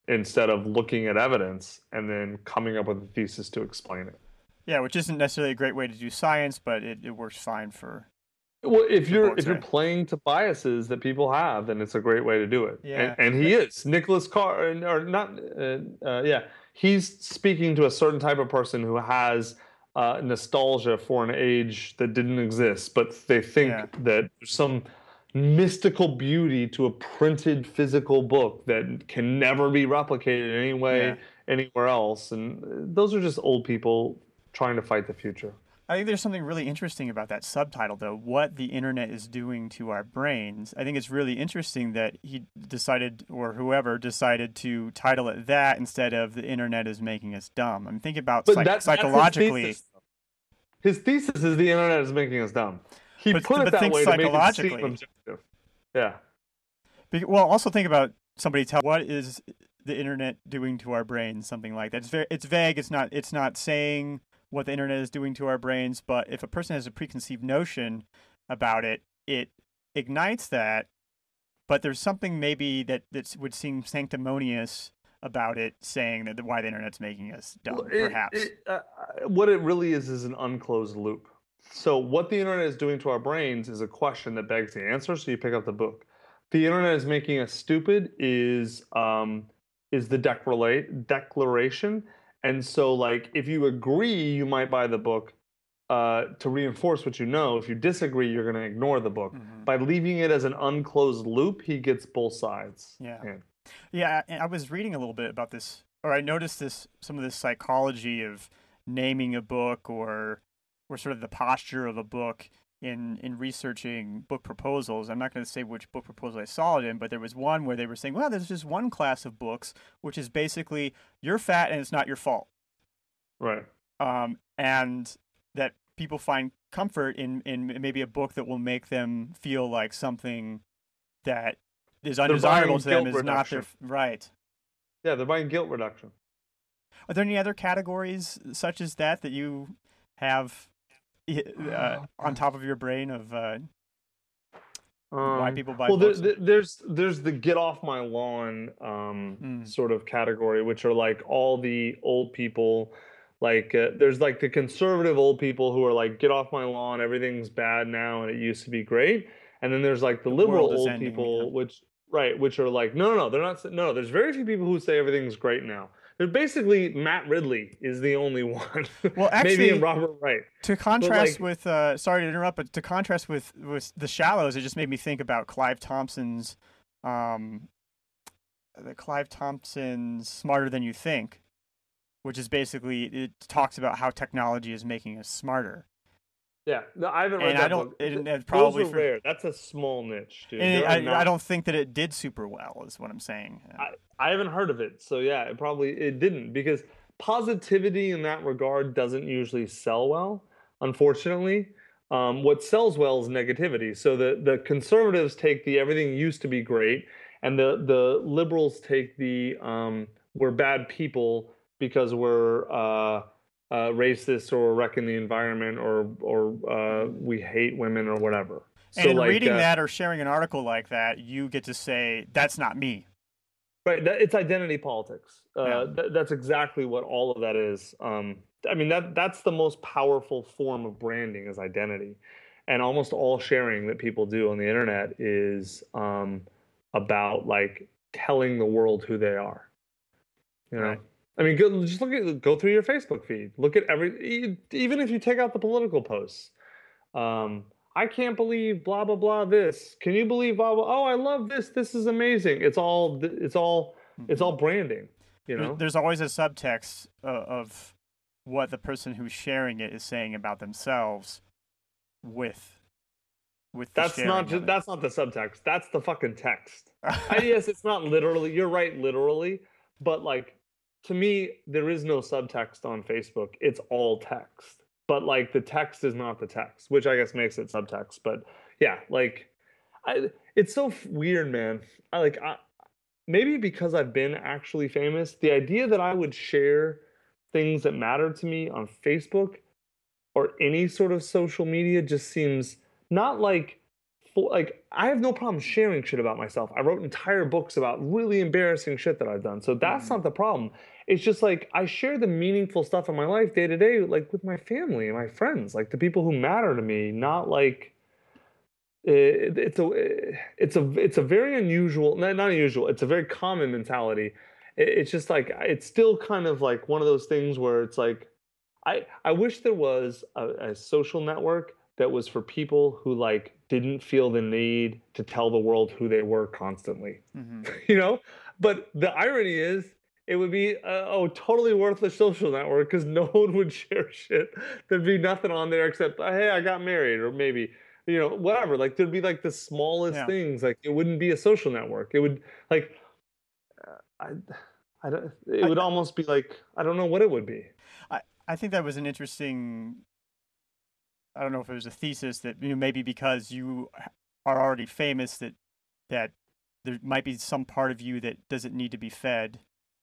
instead of looking at evidence and then coming up with a thesis to explain it. Yeah, which isn't necessarily a great way to do science, but it, it works fine for. Well, if you're books, if you're right? playing to biases that people have, then it's a great way to do it. And Yeah. and he is Nicholas Carr, or not? Uh, uh, yeah, he's speaking to a certain type of person who has uh, nostalgia for an age that didn't exist, but they think Yeah. that there's some mystical beauty to a printed physical book that can never be replicated in any way Yeah. anywhere else. And those are just old people trying to fight the future. I think there's something really interesting about that subtitle, though, what the internet is doing to our brains. I think it's really interesting that he decided, or whoever decided, to title it that instead of the internet is making us dumb. I mean, think about But psych- that, psychologically. That's his thesis. His thesis is the internet is making us dumb. He But- put but it that think way to make it psychologically. seem objective. Yeah. Be- Well, also think about somebody tell what is the internet doing to our brains, something like that. It's very, it's vague. It's not, it's not saying what the internet is doing to our brains, but if a person has a preconceived notion about it, it ignites that. But there's something maybe that that would seem sanctimonious about it, saying that why the internet's making us dumb, Well, it- perhaps. it, uh, what it really is is an unclosed loop. So what the internet is doing to our brains is a question that begs the answer. So you pick up the book. The internet is making us stupid is um, is the declara- declaration. And so, like, if you agree, you might buy the book uh, to reinforce what you know. If you disagree, you're going to ignore the book. Mhm. By leaving it as an unclosed loop, he gets both sides. Yeah. in. Yeah, and I was reading a little bit about this, or I noticed this, some of this psychology of naming a book, or or sort of the posture of a book in in researching book proposals. I'm not going to say which book proposal I saw it in, but there was one where they were saying, well, there's just one class of books, which is basically you're fat and it's not your fault. Right. Um, and that people find comfort in, in maybe a book that will make them feel like something that is undesirable buying to them guilt is not their reduction. right. Yeah, they're buying guilt reduction. Are there any other categories such as that that you have uh, on top of your brain of uh, why Um, people buy well, there, books? there- there's there's the get off my lawn um, Mm. sort of category, which are like all the old people. Like uh, there's like the conservative old people who are like, get off my lawn, everything's bad now, and it used to be great. And then there's like the, The liberal world is old ending, people, yeah. which right, which are like, no, no, no, they're not. sa- No, there's very few people who say everything's great now. There's basically Matt Ridley is the only one. Well, maybe actually- and Robert Wright. To contrast like- with, uh, sorry to interrupt, but to contrast with, with The Shallows, it just made me think about Clive Thompson's, um, the Clive Thompson's Smarter Than You Think, which is basically, it talks about how technology is making us smarter. Yeah, no, I haven't read And that I don't- book. it- Th- it probably Those are for- rare. That's a small niche, dude. And There are I, not- I don't think that it did super well, is what I'm saying. I, I haven't heard of it, so yeah, it probably it didn't because positivity in that regard doesn't usually sell well, unfortunately. Um, what sells well is negativity. So the the conservatives take the everything used to be great, and the the liberals take the um, we're bad people because we're uh, uh, racist or wrecking the environment or or uh, we hate women or whatever. And So in like, reading uh, that or sharing an article like that, you get to say, that's not me. Right, that, it's identity politics. Uh, Yeah. th- that's exactly what all of that is. Um, I mean, that that's the most powerful form of branding is identity, and almost all sharing that people do on the internet is um, about like telling the world who they are. You know, Right. I mean, go, just look at go through your Facebook feed. Look at every e- even if you take out the political posts. Um, I can't believe blah blah blah this. Can you believe blah blah? Oh, I love this. This is amazing. It's all it's all it's all branding. You There- know. There's always a subtext uh, of what the person who's sharing it is saying about themselves with with the That's sharing not of just, it. that's not the subtext. That's the fucking text. I, yes, it's not literally. You're right, literally. But like to me, there is no subtext on Facebook. It's all text. But like the text is not the text, which I guess makes it subtext. But yeah, like I, it's so f- weird, man. I like I, maybe because I've been actually famous, the idea that I would share things that matter to me on Facebook or any sort of social media just seems not like for like I have no problem sharing shit about myself. I wrote entire books about really embarrassing shit that I've done. So that's Mm-hmm. not the problem. It's just like I share the meaningful stuff in my life day to day, like with my family and my friends, like the people who matter to me, not like it, it's a it's a it's a very unusual, not, not unusual, it's a very common mentality. It, it's just like it's still kind of like one of those things where it's like I I wish there was a, a social network that was for people who like didn't feel the need to tell the world who they were constantly. Mm-hmm. You know? But the irony is it would be a oh totally worthless social network because no one would share shit. There'd be nothing on there except hey, I got married, or maybe you know whatever. Like there'd be like the smallest Yeah. things. Like it wouldn't be a social network. It would like uh, I I don't. It I, would almost be like I don't know what it would be. I I think that was an interesting. I don't know if it was a thesis that you know, maybe because you are already famous that that there might be some part of you that doesn't need to be fed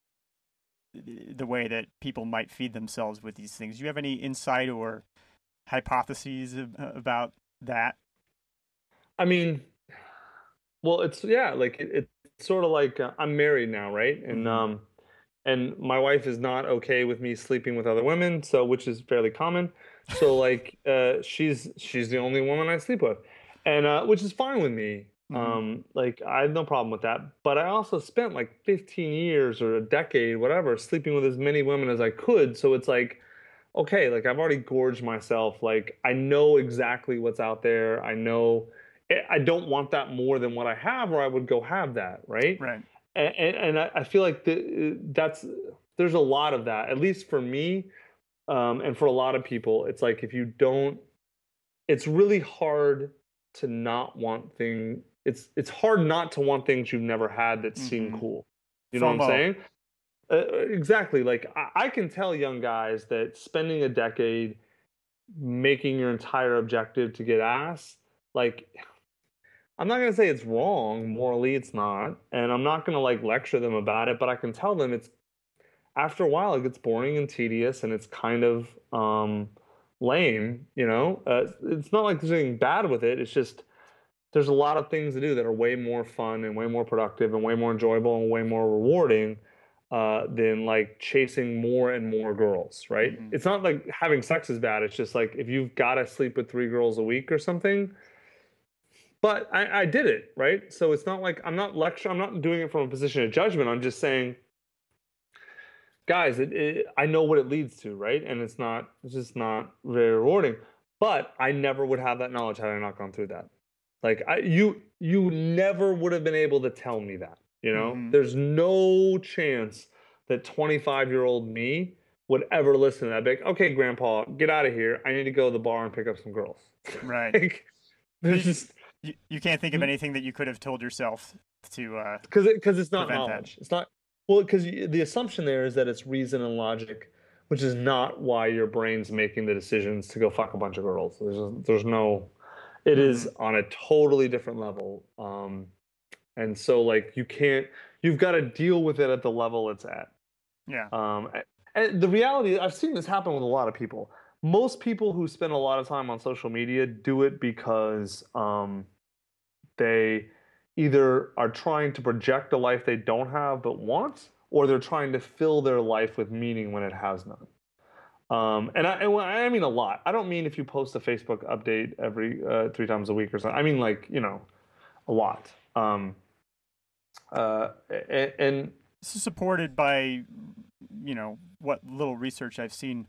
the way that people might feed themselves with these things. Do you have any insight or hypotheses about that? I mean, well, it's yeah, like it, it's sort of like uh, I'm married now, right? And Mm-hmm. um, and my wife is not okay with me sleeping with other women, so which is fairly common. So like, uh, she's she's the only woman I sleep with, and uh, which is fine with me. Mm-hmm. Um, like I have no problem with that. But I also spent like fifteen years or a decade, whatever, sleeping with as many women as I could. So it's like, okay, like I've already gorged myself. Like I know exactly what's out there. I know I I don't want that more than what I have, or I would go have that, right? Right. And and, and I I feel like the, that's there's a lot of that, at least for me, um, and for a lot of people. It's like if you don't, it's really hard to not want thing. It's it's hard not to want things you've never had that seem Mm-hmm. cool. You know what I'm FOMO. saying? Uh, exactly. Like I, I can tell young guys that spending a decade making your entire objective to get ass, like I'm not gonna say it's wrong morally, it's not, and I'm not gonna like lecture them about it, but I can tell them it's after a while it gets boring and tedious, and it's kind of um, lame. You know, uh, it's not like there's anything bad with it. It's just there's a lot of things to do that are way more fun and way more productive and way more enjoyable and way more rewarding uh, than like chasing more and more girls, right? Mm-hmm. It's not like having sex is bad. It's just like if you've got to sleep with three girls a week or something. But I, I did it, right? So it's not like I'm not lecture. I'm not doing it from a position of judgment. I'm just saying, guys, it, it, I know what it leads to, right? And it's not, it's just not very rewarding. But I never would have that knowledge had I not gone through that. Like I, you, you never would have been able to tell me that. You know, Mm-hmm. there's no chance that twenty-five-year-old me would ever listen to that. Be like, okay, Grandpa, get out of here. I need to go to the bar and pick up some girls. Right. Like, there's you, just you, you can't think of anything that you could have told yourself to uh because it, because it's not prevent that. knowledge. It's not well because the assumption there is that it's reason and logic, which is not why your brain's making the decisions to go fuck a bunch of girls. There's there's no. It is Mm-hmm. on a totally different level. Um, and so like you can't. You've got to deal with it at the level it's at. Yeah. Um, and the reality, I've seen this happen with a lot of people. Most people who spend a lot of time on social media do it because um, they either are trying to project a life they don't have but want, or they're trying to fill their life with meaning when it has none. Um, and I, and I mean a lot. I don't mean if you post a Facebook update every uh, three times a week or something. I mean like, you know, a lot. Um, uh, and, and This is supported by, you know, what little research I've seen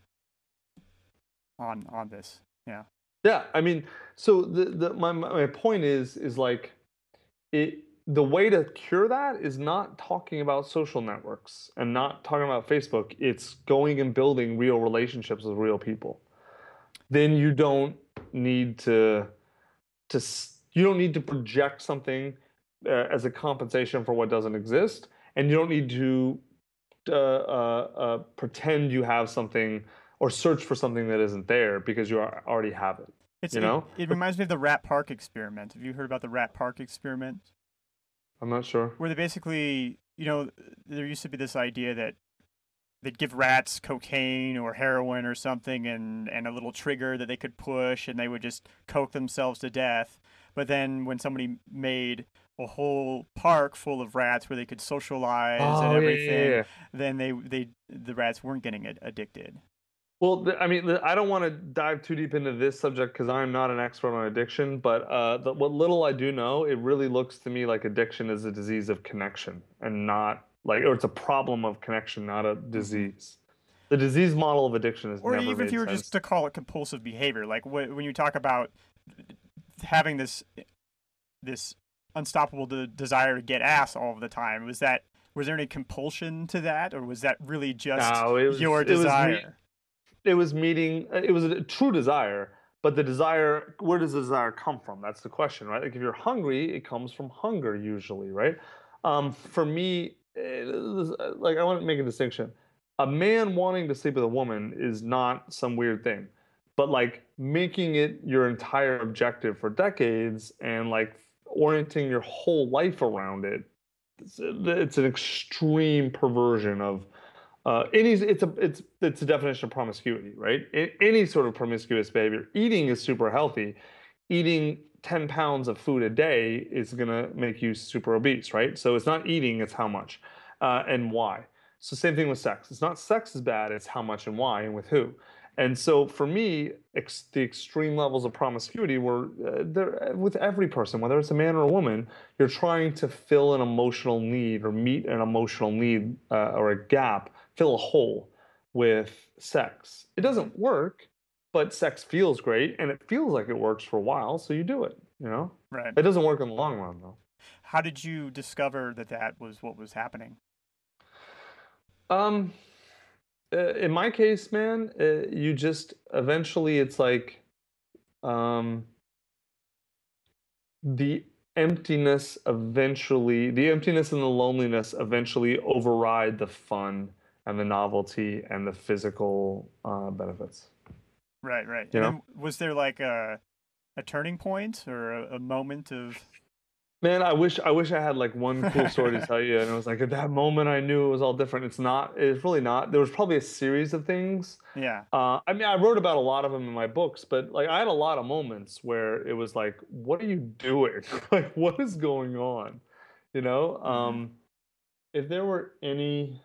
on on this. Yeah. yeah, I mean, so the, the my my point is is like it the way to cure that is not talking about social networks and not talking about Facebook. It's going and building real relationships with real people. Then you don't need to to you don't need to project something uh, as a compensation for what doesn't exist, and you don't need to uh, uh, uh, pretend you have something or search for something that isn't there because you are, already have it. It's You know, it, it reminds me of the Rat Park experiment. Have you heard about the Rat Park experiment? I'm not sure. Where they basically, you know, there used to be this idea that they'd give rats cocaine or heroin or something and, and a little trigger that they could push and they would just coke themselves to death. But then when somebody made a whole park full of rats where they could socialize and Oh, yeah, yeah, everything, yeah. then they they the rats weren't getting ad- addicted. Well, th- I mean, th- I don't want to dive too deep into this subject because I'm not an expert on addiction, but uh, the, what little I do know, it really looks to me like addiction is a disease of connection and not like, or it's a problem of connection, not a Hmm. disease. The disease model of addiction has Or never even if you made were just sense. to call it compulsive behavior, like wh- when you talk about having this this unstoppable de- desire to get ass all of the time, was that was there any compulsion to that, or was that really just No, it was your it was me. desire? It was meeting. It was a true desire, but the desire, where does the desire come from? That's the question, right? Like if you're hungry, it comes from hunger usually, right? Um, for me, it is, like I want to make a distinction. A man wanting to sleep with a woman is not some weird thing, but like making it your entire objective for decades and like orienting your whole life around it, it's, it's an extreme perversion of uh, any it's a it's it's a definition of promiscuity, right? Any sort of promiscuous behavior. Eating is super healthy. Eating ten pounds of food a day is gonna make you super obese, right? So it's not eating, it's how much uh, and why. So same thing with sex. It's not sex is bad, it's how much and why and with who. And so for me, ex the extreme levels of promiscuity were uh, there with every person, whether it's a man or a woman. You're trying to fill an emotional need or meet an emotional need uh, or a gap, fill a hole with sex. It Hmm. doesn't work, but sex feels great and it feels like it works for a while, so you do it, you know? Right. It doesn't work in the long run though. How did you discover that that was what was happening? Um, uh, in my case, man, uh, you just eventually it's like um the emptiness eventually, the emptiness and the loneliness eventually override the fun and the novelty and the physical uh, benefits. Right, right. You And know? then was there like a a turning point or a, a moment of Man, I wish I wish I had like one cool story to tell you, and it was like at that moment I knew it was all different. It's not. It's really not. There was probably a series of things. yeah. Uh, I mean, I wrote about a lot of them in my books, but like I had a lot of moments where it was like, "What are you doing? Like, what is going on?" You know? Hmm. Um, if there were any,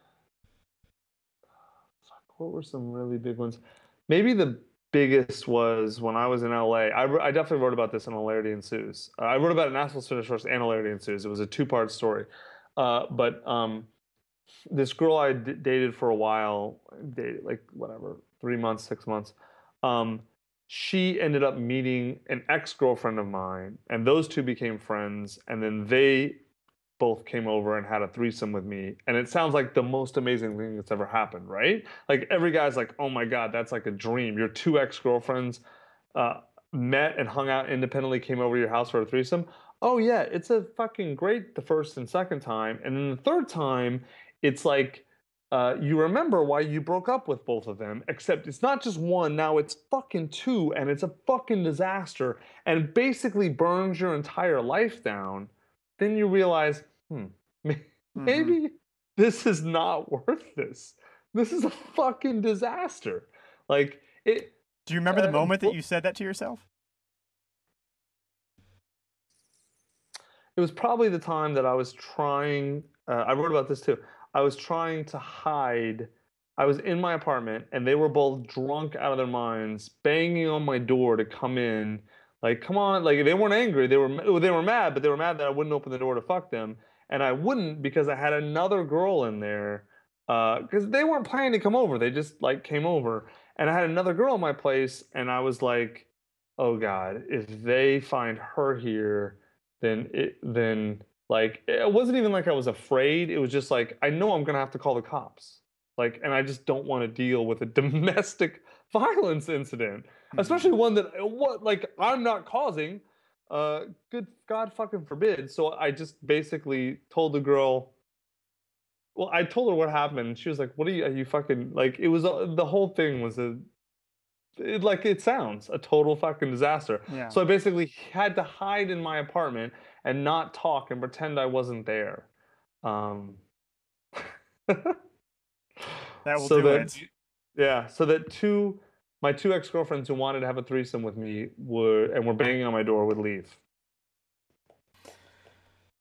what were some really big ones? Maybe the biggest was when I was in L A. I, I definitely wrote about this in Hilarity Ensues. Uh, I wrote about it in National Finish First and Hilarity Ensues. It was a two-part story. Uh, but um, this girl I d dated for a while, dated like whatever, three months, six months. Um, she ended up meeting an ex-girlfriend of mine, and those two became friends. And then they both came over and had a threesome with me. And it sounds like the most amazing thing that's ever happened, right? Like every guy's like, oh my God, that's like a dream. Your two ex-girlfriends uh, met and hung out independently, came over to your house for a threesome. Oh yeah, it's a fucking great the first and second time. And then the third time, it's like uh, you remember why you broke up with both of them, except it's not just one, now it's fucking two, and it's a fucking disaster, and basically burns your entire life down. Then you realize, hmm, Hmm. maybe this is not worth this. This is a fucking disaster. Like it. Do you remember the Uh, moment that you said that to yourself? it was probably the time that I was trying. Uh, I wrote about this too. I was trying to hide. I was in my apartment, and they were both drunk out of their minds, banging on my door to come in. Like, come on! Like they weren't angry. They were they were mad, but they were mad that I wouldn't open the door to fuck them, and I wouldn't because I had another girl in there. Because uh, they weren't planning to come over. They just like came over, and I had another girl in my place, and I was like, "Oh God, if they find her here." then it then like it wasn't even like I was afraid. It was just like I know I'm gonna have to call the cops. Like, and I just don't want to deal with a domestic violence incident, Hmm. especially one that what like I'm not causing. Uh, good God fucking forbid. So I just basically told the girl. Well, I told her what happened. And she was like, "What are you? Are you fucking like?" It was uh, the whole thing was a it, like it sounds a total fucking disaster. Yeah. So I basically had to hide in my apartment and not talk and pretend I wasn't there. Um, That will so do that it. yeah, so that two my two ex-girlfriends who wanted to have a threesome with me were and were banging on my door would leave.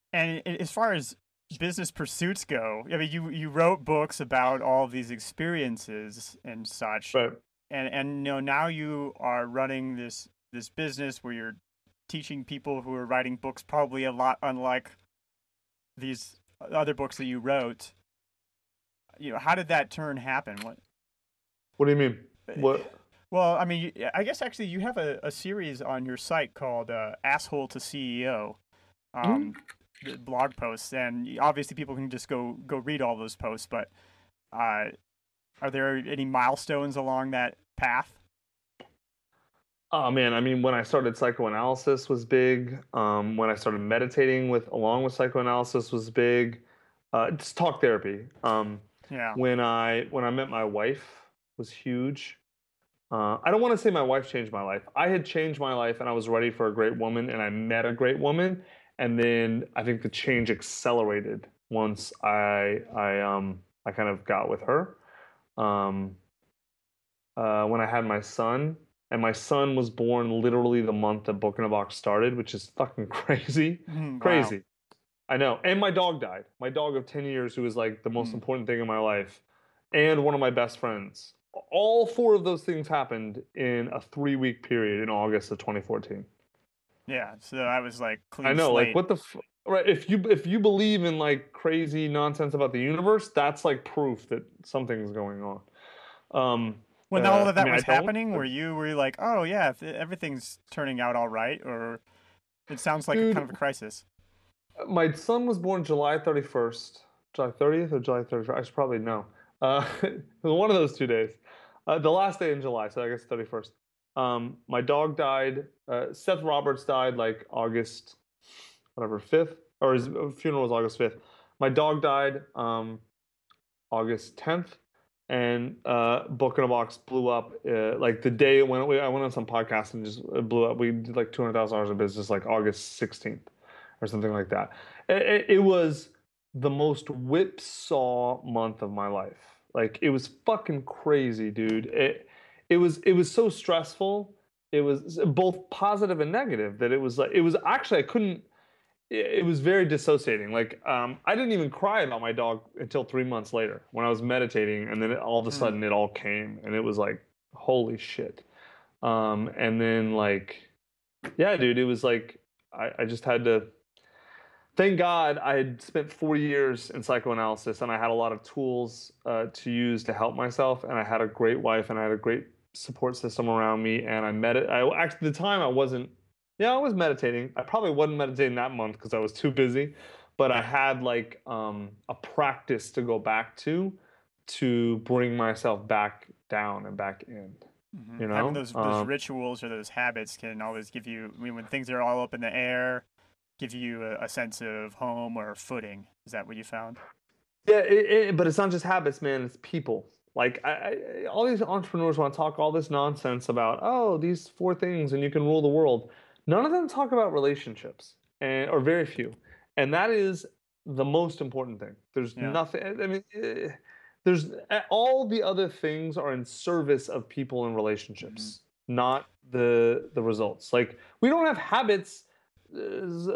And as far as business pursuits go, I mean, you you wrote books about all of these experiences and such, But and and you know now you are running this this business where you're teaching people who are writing books probably a lot unlike these other books that you wrote. You know, how did that turn happen? What? what do you mean? What? Well, I mean, I guess actually you have a, a series on your site called uh, "Asshole to C E O." Um, Mm-hmm. Blog posts, and obviously people can just go go read all those posts. But uh, are there any milestones along that path? Oh man, I mean, when I started psychoanalysis was big. Um, when I started meditating with along with psychoanalysis was big. Uh, just talk therapy. Um, Yeah. when I when I met my wife was huge. Uh, I don't want to say my wife changed my life. I had changed my life, and I was ready for a great woman, and I met a great woman, and then I think the change accelerated once I I um I kind of got with her. Um, uh, when I had my son, and my son was born literally the month that Book in a Box started, which is fucking crazy, Mm, wow. crazy. I know. And my dog died. My dog of ten years, who was like the most Mm. important thing in my life, and one of my best friends. All four of those things happened in a three week period in August of twenty fourteen. Yeah. So I was like I clean know, like slate. what the f right? If you if you believe in like crazy nonsense about the universe, that's like proof that something's going on. Um, When all uh, of I that mean, I was don't, happening, but were you were you like, oh yeah, if everything's turning out all right, or it sounds like a kind dude, of a crisis? my son was born July thirty-first, July thirtieth or July thirty-first. I should probably know. Uh, it was one of those two days. Uh, the last day in July, so I guess thirty-first. Um, my dog died. Uh, Seth Roberts died like August, whatever, fifth, or his funeral was August fifth. My dog died um, August tenth, and uh, Book in a Box blew up uh, like the day when we, I went on some podcast and just it blew up. We did like two hundred thousand dollars in business like August sixteenth or something like that. It, it, it was the most whipsaw month of my life. Like it was fucking crazy, dude. It it was it was so stressful. It was both positive and negative that it was like it was actually I couldn't it was very dissociating. Like um, I didn't even cry about my dog until three months later when I was meditating, and then it, all of a Hmm. sudden it all came, and it was like, holy shit. Um, and then like, yeah, dude, it was like I, I just had to. Thank God I had spent four years in psychoanalysis, and I had a lot of tools uh, to use to help myself, and I had a great wife, and I had a great support system around me, and I met it. I actually at the time I wasn't yeah, I was meditating. I probably wasn't meditating that month because I was too busy, but I had like um, a practice to go back to to bring myself back down and back in. Hmm. You Having know? those those Um, rituals or those habits can always give you. I mean, when things are all up in the air, give you a, a sense of home or footing. Is that what you found? yeah, it, it, but it's not just habits, man. It's people. Like I, I, all these entrepreneurs want to talk all this nonsense about, oh, these four things and you can rule the world. None of them talk about relationships, and or very few. And that is the most important thing. There's Yeah. nothing. I mean, eh, there's eh, all the other things are in service of people and Hmm. relationships, not the the results. Like we don't have habits as,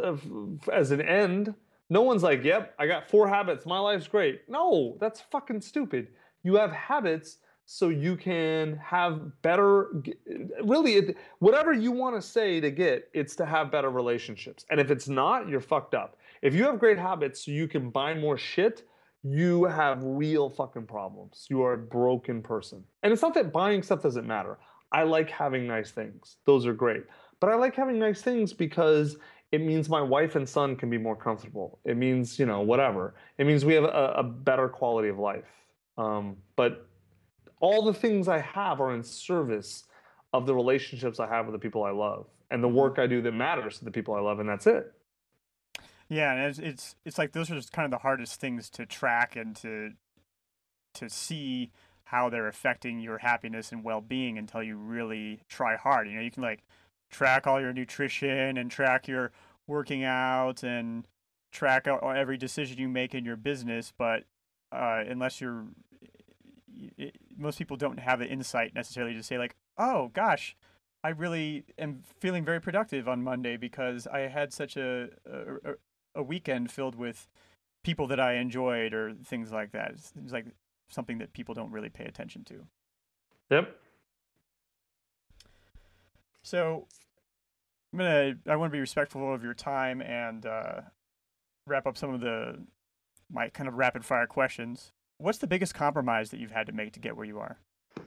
as an end. No one's like, yep, I got four habits. My life's great. No, that's fucking stupid. You have habits so you can have better, really, whatever you want to say to get, it's to have better relationships. And if it's not, you're fucked up. If you have great habits so you can buy more shit, you have real fucking problems. You are a broken person. And it's not that buying stuff doesn't matter. I like having nice things, those are great. But I like having nice things because it means my wife and son can be more comfortable. It means, you know, whatever. It means we have a, a better quality of life. Um, but all the things I have are in service of the relationships I have with the people I love and the Hmm. work I do that matters to the people I love, and that's it. Yeah, and it's, it's it's like those are just kind of the hardest things to track and to to see how they're affecting your happiness and well-being until you really try hard. You know, you can like track all your nutrition and track your working out and track out every decision you make in your business, but uh, unless you're, it, most people don't have the insight necessarily to say like, oh gosh, I really am feeling very productive on Monday because I had such a, a, a weekend filled with people that I enjoyed or things like that. It seems like something that people don't really pay attention to. Yep. So I'm gonna. I want to be respectful of your time and uh, wrap up some of the my kind of rapid fire questions. What's the biggest compromise that you've had to make to get where you are?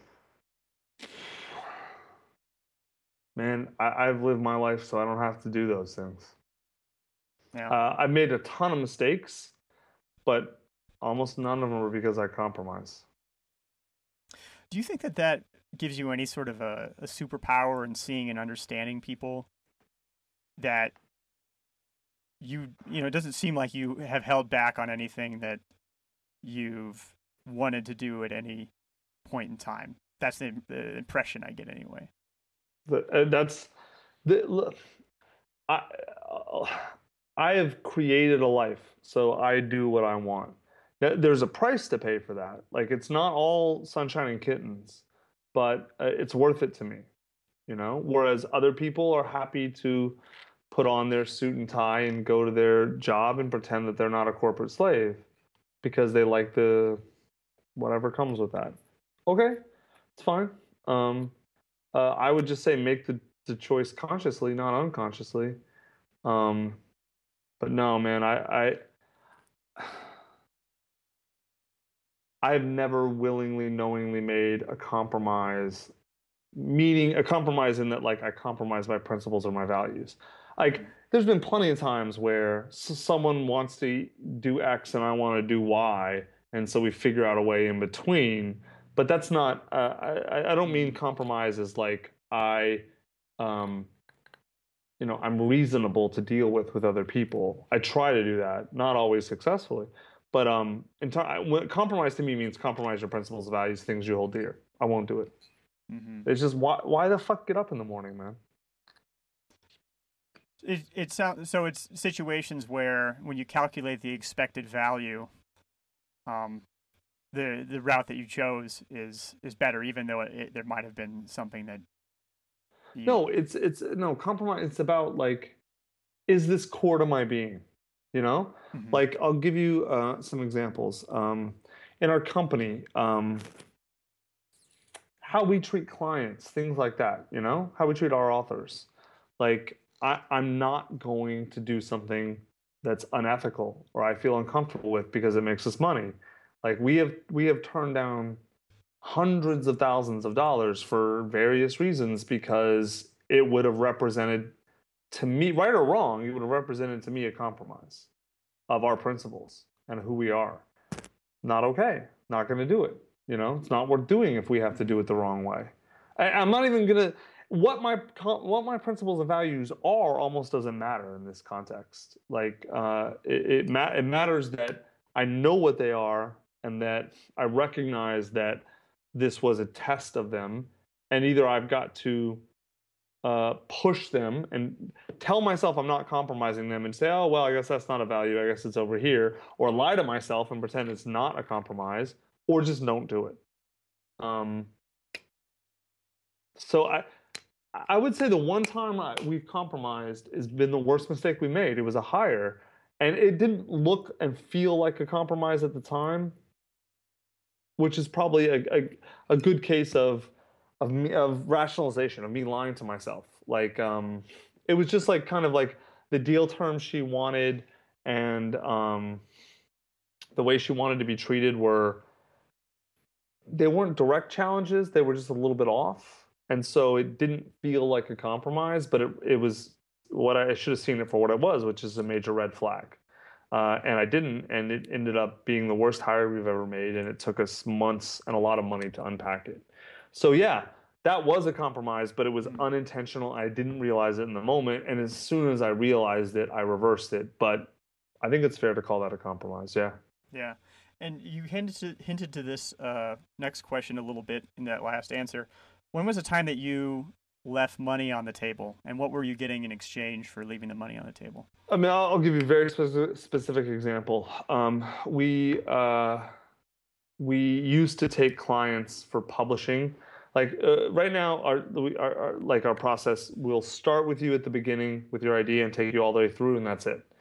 Man, I, I've lived my life so I don't have to do those things. Yeah. Uh, I've made a ton of mistakes, but almost none of them were because I compromise. Do you think that that gives you any sort of a, a superpower in seeing and understanding people that you, you know, it doesn't seem like you have held back on anything that you've wanted to do at any point in time? That's the, the impression I get anyway. The, uh, that's the look, I I have created a life, so I do what I want. Now, there's a price to pay for that. Like it's not all sunshine and kittens, but uh, it's worth it to me, you know. Whereas other people are happy to put on their suit and tie and go to their job and pretend that they're not a corporate slave because they like the whatever comes with that. Okay, it's fine. Um, uh, I would just say make the, the choice consciously, not unconsciously. Um, but no, man, I, I I've never willingly, knowingly made a compromise, meaning a compromise in that like I compromise my principles or my values. Like there's been plenty of times where s- someone wants to do X and I want to do Y, and so we figure out a way in between. But that's not. Uh, I I don't mean compromise as like I, um, you know, I'm reasonable to deal with with other people. I try to do that, not always successfully. But um, in time, when, compromise to me means compromise your principles, values, things you hold dear. I won't do it. Mm-hmm. It's just why why the fuck get up in the morning, man? It it sounds so. It's situations where when you calculate the expected value, um, the the route that you chose is is better, even though it, it, there might have been something that. You, No, it's it's no compromise. It's about like, is this core to my being? You know, mm-hmm. like I'll give you uh, some examples. Um, in our company, um, how we treat clients, things like that. You know, how we treat our authors. Like I, I'm not going to do something that's unethical or I feel uncomfortable with because it makes us money. Like we have we have turned down hundreds of thousands of dollars for various reasons because it would have represented to me, right or wrong, it would have represented to me a compromise of our principles and who we are. Not okay. Not going to do it. You know, it's not worth doing if we have to do it the wrong way. I, I'm not even going to. What my what my principles and values are almost doesn't matter in this context. Like uh, it it, ma- it matters that I know what they are and that I recognize that this was a test of them, and either I've got to uh, push them and tell myself I'm not compromising them and say, oh, well, I guess that's not a value. I guess it's over here. Or lie to myself and pretend it's not a compromise, or just don't do it. Um, so I, I would say the one time I, we've compromised has been the worst mistake we made. It was a hire, and it didn't look and feel like a compromise at the time, which is probably a, a, a good case of of me of rationalization of me lying to myself. Like um, it was just like kind of like the deal terms she wanted and um, the way she wanted to be treated were they weren't direct challenges. They were just a little bit off, and so it didn't feel like a compromise. But it it was what I, I should have seen it for what it was, which is a major red flag. Uh, and I didn't, and it ended up being the worst hire we've ever made, and it took us months and a lot of money to unpack it. So yeah, that was a compromise, but it was unintentional. I didn't realize it in the moment, and as soon as I realized it, I reversed it. But I think it's fair to call that a compromise. Yeah. Yeah, and you hinted to, hinted to this uh, next question a little bit in that last answer. When was the time that you left money on the table, and what were you getting in exchange for leaving the money on the table? I mean, I'll, I'll give you a very specific specific example. Um, we uh, we used to take clients for publishing. Like uh, right now, our, we, our, our like our process will start with you at the beginning with your idea and take you all the way through, and that's it.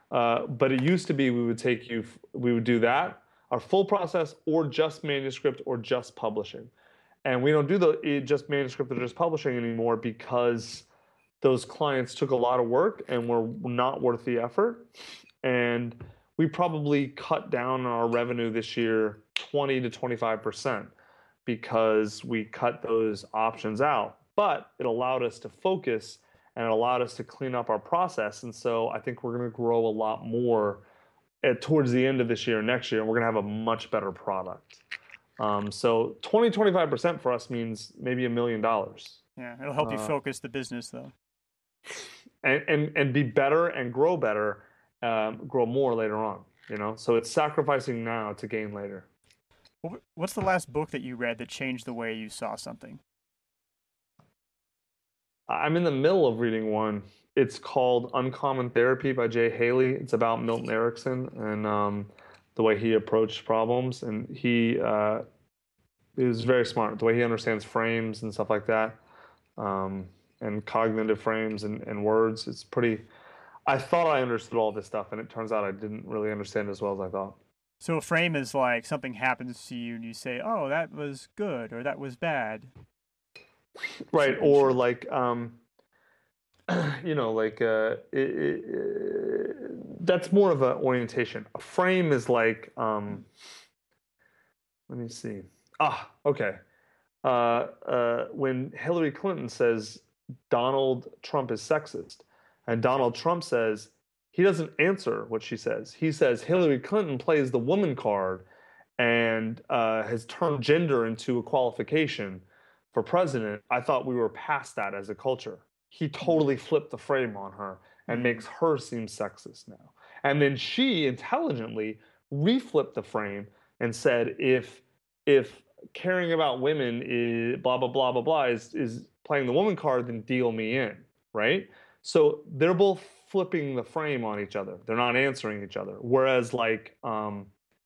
Uh, but it used to be we would take you, we would do that, our full process, or just manuscript, or just publishing. And we don't do the just manuscript or just publishing anymore because those clients took a lot of work and were not worth the effort. And we probably cut down on our revenue this year twenty to twenty-five percent because we cut those options out. But it allowed us to focus and it allowed us to clean up our process. And so I think we're going to grow a lot more at, towards the end of this year and next year, and we're going to have a much better product. Um, so twenty, twenty-five percent for us means maybe a million dollars. Yeah, it'll help you Uh, focus the business, though. And, and, and be better and grow better, um, grow more later on, you know? So it's sacrificing now to gain later. Wh- What's the last book that you read that changed the way you saw something? I'm in the middle of reading one. It's called Uncommon Therapy by Jay Haley. It's about Milton Erickson and um, the way he approached problems. And he uh, is very smart, the way he understands frames and stuff like that, um, and cognitive frames and, and words. It's pretty. I thought I understood all this stuff, and it turns out I didn't really understand as well as I thought. So a frame is like something happens to you and you say, oh, that was good or that was bad. Right, or like, um, you know, like uh, it, it, that's more of an orientation. A frame is like, um, let me see. Ah, okay. Uh, uh, when Hillary Clinton says Donald Trump is sexist, and Donald Trump says he doesn't answer what she says. He says Hillary Clinton plays the woman card and uh, has turned gender into a qualification for president. I thought we were past that as a culture. He totally flipped the frame on her and makes her seem sexist now. And then she intelligently reflipped the frame and said, if if caring about women is blah blah blah blah blah is is playing the woman card, then deal me in, right? So they're both flipping the frame on each other. They're not answering each other. Whereas like um,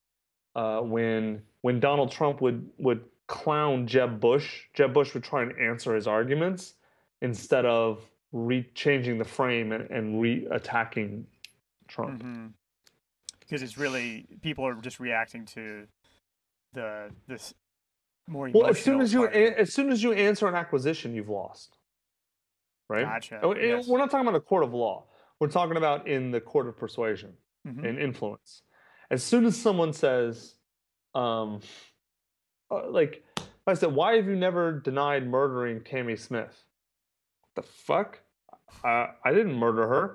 uh, when when Donald Trump would would clown Jeb Bush, Jeb Bush would try and answer his arguments instead of re changing the frame and, and re-attacking Trump. Mm-hmm. Because it's really, people are just reacting to the this more emotional Well, as soon as you part of it. as soon as you answer an acquisition, you've lost. Right? Gotcha. Oh, and Yes. We're not talking about a court of law. We're talking about in the court of persuasion Mhm. and influence. As soon as someone says, um, uh, like, if I said, why have you never denied murdering Tammy Smith? What the fuck? Uh, I didn't murder her.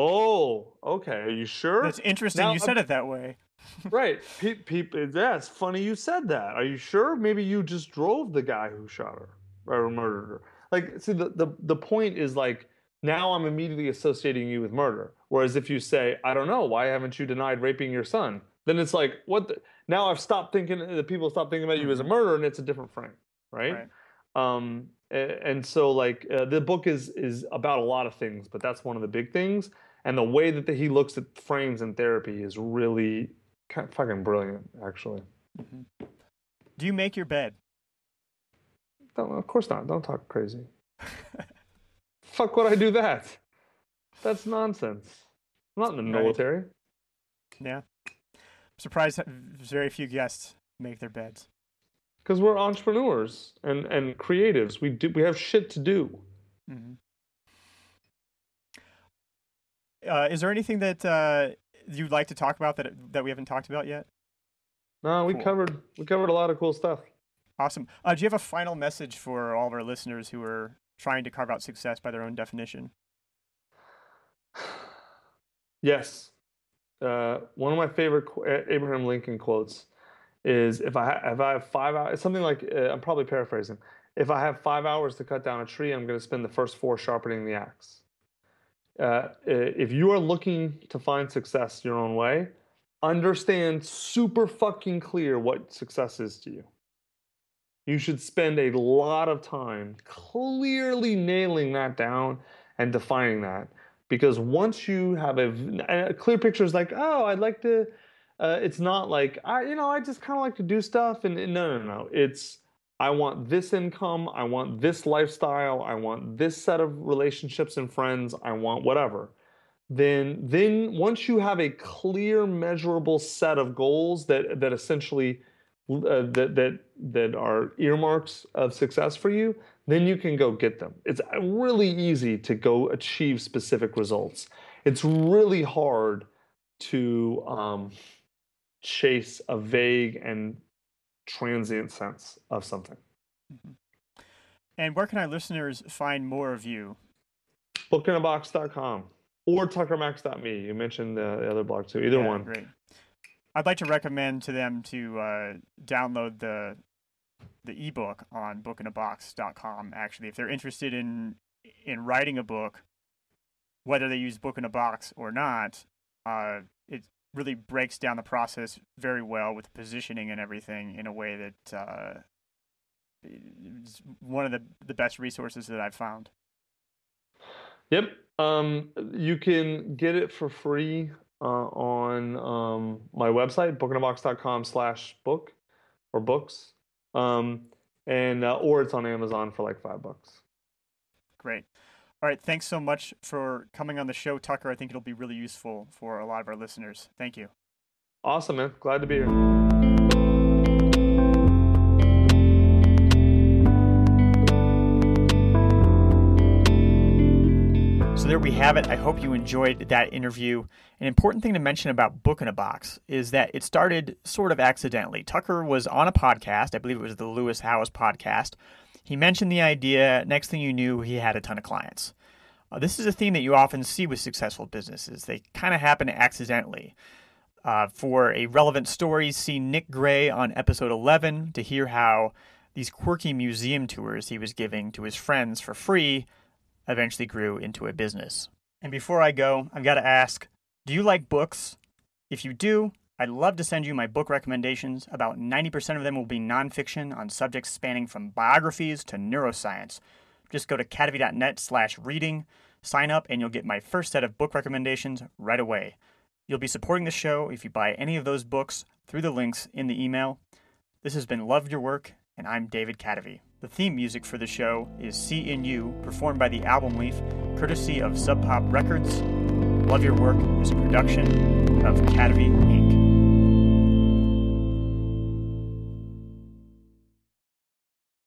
Oh, okay. Are you sure? That's interesting Now, you said it that way. Right. Pe- pe- yeah, it's funny you said that. Are you sure? Maybe you just drove the guy who shot her or murdered her. Like, see, the, the, the point is like, now I'm immediately associating you with murder. Whereas if you say, I don't know, why haven't you denied raping your son? Then it's like, what? The, now I've stopped thinking, the people stop thinking about you as a murderer, and it's a different frame, right? Right. Um, a- and so like uh, the book is is about a lot of things, but that's one of the big things. And the way that the, he looks at frames in therapy is really kind of fucking brilliant, actually. Mm-hmm. Do you make your bed? Don't, of course not. Don't talk crazy. Fuck would I do that? That's nonsense. I'm not in the Right. military. Yeah. I'm surprised that very few guests make their beds. Because we're entrepreneurs and, and creatives. We do we have shit to do. Mm-hmm. Uh, is there anything that uh, you'd like to talk about that that we haven't talked about yet? No, we Cool. covered we covered a lot of cool stuff. Awesome. Uh, do you have a final message for all of our listeners who are trying to carve out success by their own definition? Yes. Uh, one of my favorite qu- Abraham Lincoln quotes is, if I, ha- if I have five hours, it's something like, uh, I'm probably paraphrasing. If I have five hours to cut down a tree, I'm going to spend the first four sharpening the axe. Uh, if you are looking to find success your own way, understand super fucking clear what success is to you. You should spend a lot of time clearly nailing that down and defining that. Because once you have a, a clear picture, is like, oh, I'd like to, uh, it's not like, I, you know, I just kind of like to do stuff. And, and no, no, no. It's, I want this income. I want this lifestyle. I want this set of relationships and friends. I want whatever. then then once you have a clear, measurable set of goals that that essentially uh, that that that are earmarks of success for you, then you can go get them. It's really easy to go achieve specific results. It's really hard to um, chase a vague and transient sense of something. Mm-hmm. And where can our listeners find more of you? book in a box dot com or tucker max dot me. You mentioned the other blog too. Either yeah, one. Great. I'd like to recommend to them to uh, download the the ebook on book in a box dot com. Actually, if they're interested in in writing a book, whether they use Book in a Box or not, uh, it really breaks down the process very well with positioning and everything in a way that uh, is one of the the best resources that I've found. Yep. Um, you can get it for free uh, on um, my website, book in a box dot com slash book or books. Um, and uh, or it's on Amazon for like five bucks. Great. All right. Thanks so much for coming on the show, Tucker. I think it'll be really useful for a lot of our listeners. Thank you. Awesome, man. Glad to be here. So there we have it. I hope you enjoyed that interview. An important thing to mention about Book in a Box is that it started sort of accidentally. Tucker was on a podcast. I believe it was the Lewis Howes podcast. He mentioned the idea. Next thing you knew, he had a ton of clients. Uh, this is a theme that you often see with successful businesses. They kind of happen accidentally. Uh, for a relevant story, see Nick Gray on episode eleven to hear how these quirky museum tours he was giving to his friends for free eventually grew into a business. And before I go, I've got to ask, do you like books? If you do, I'd love to send you my book recommendations. About ninety percent of them will be nonfiction on subjects spanning from biographies to neuroscience. Just go to cadavy.net slash reading, sign up, and you'll get my first set of book recommendations right away. You'll be supporting the show if you buy any of those books through the links in the email. This has been Love Your Work, and I'm David Cadavy. The theme music for the show is See in You, performed by the Album Leaf, courtesy of Sub Pop Records. Love Your Work is a production of Cadavy Incorporated.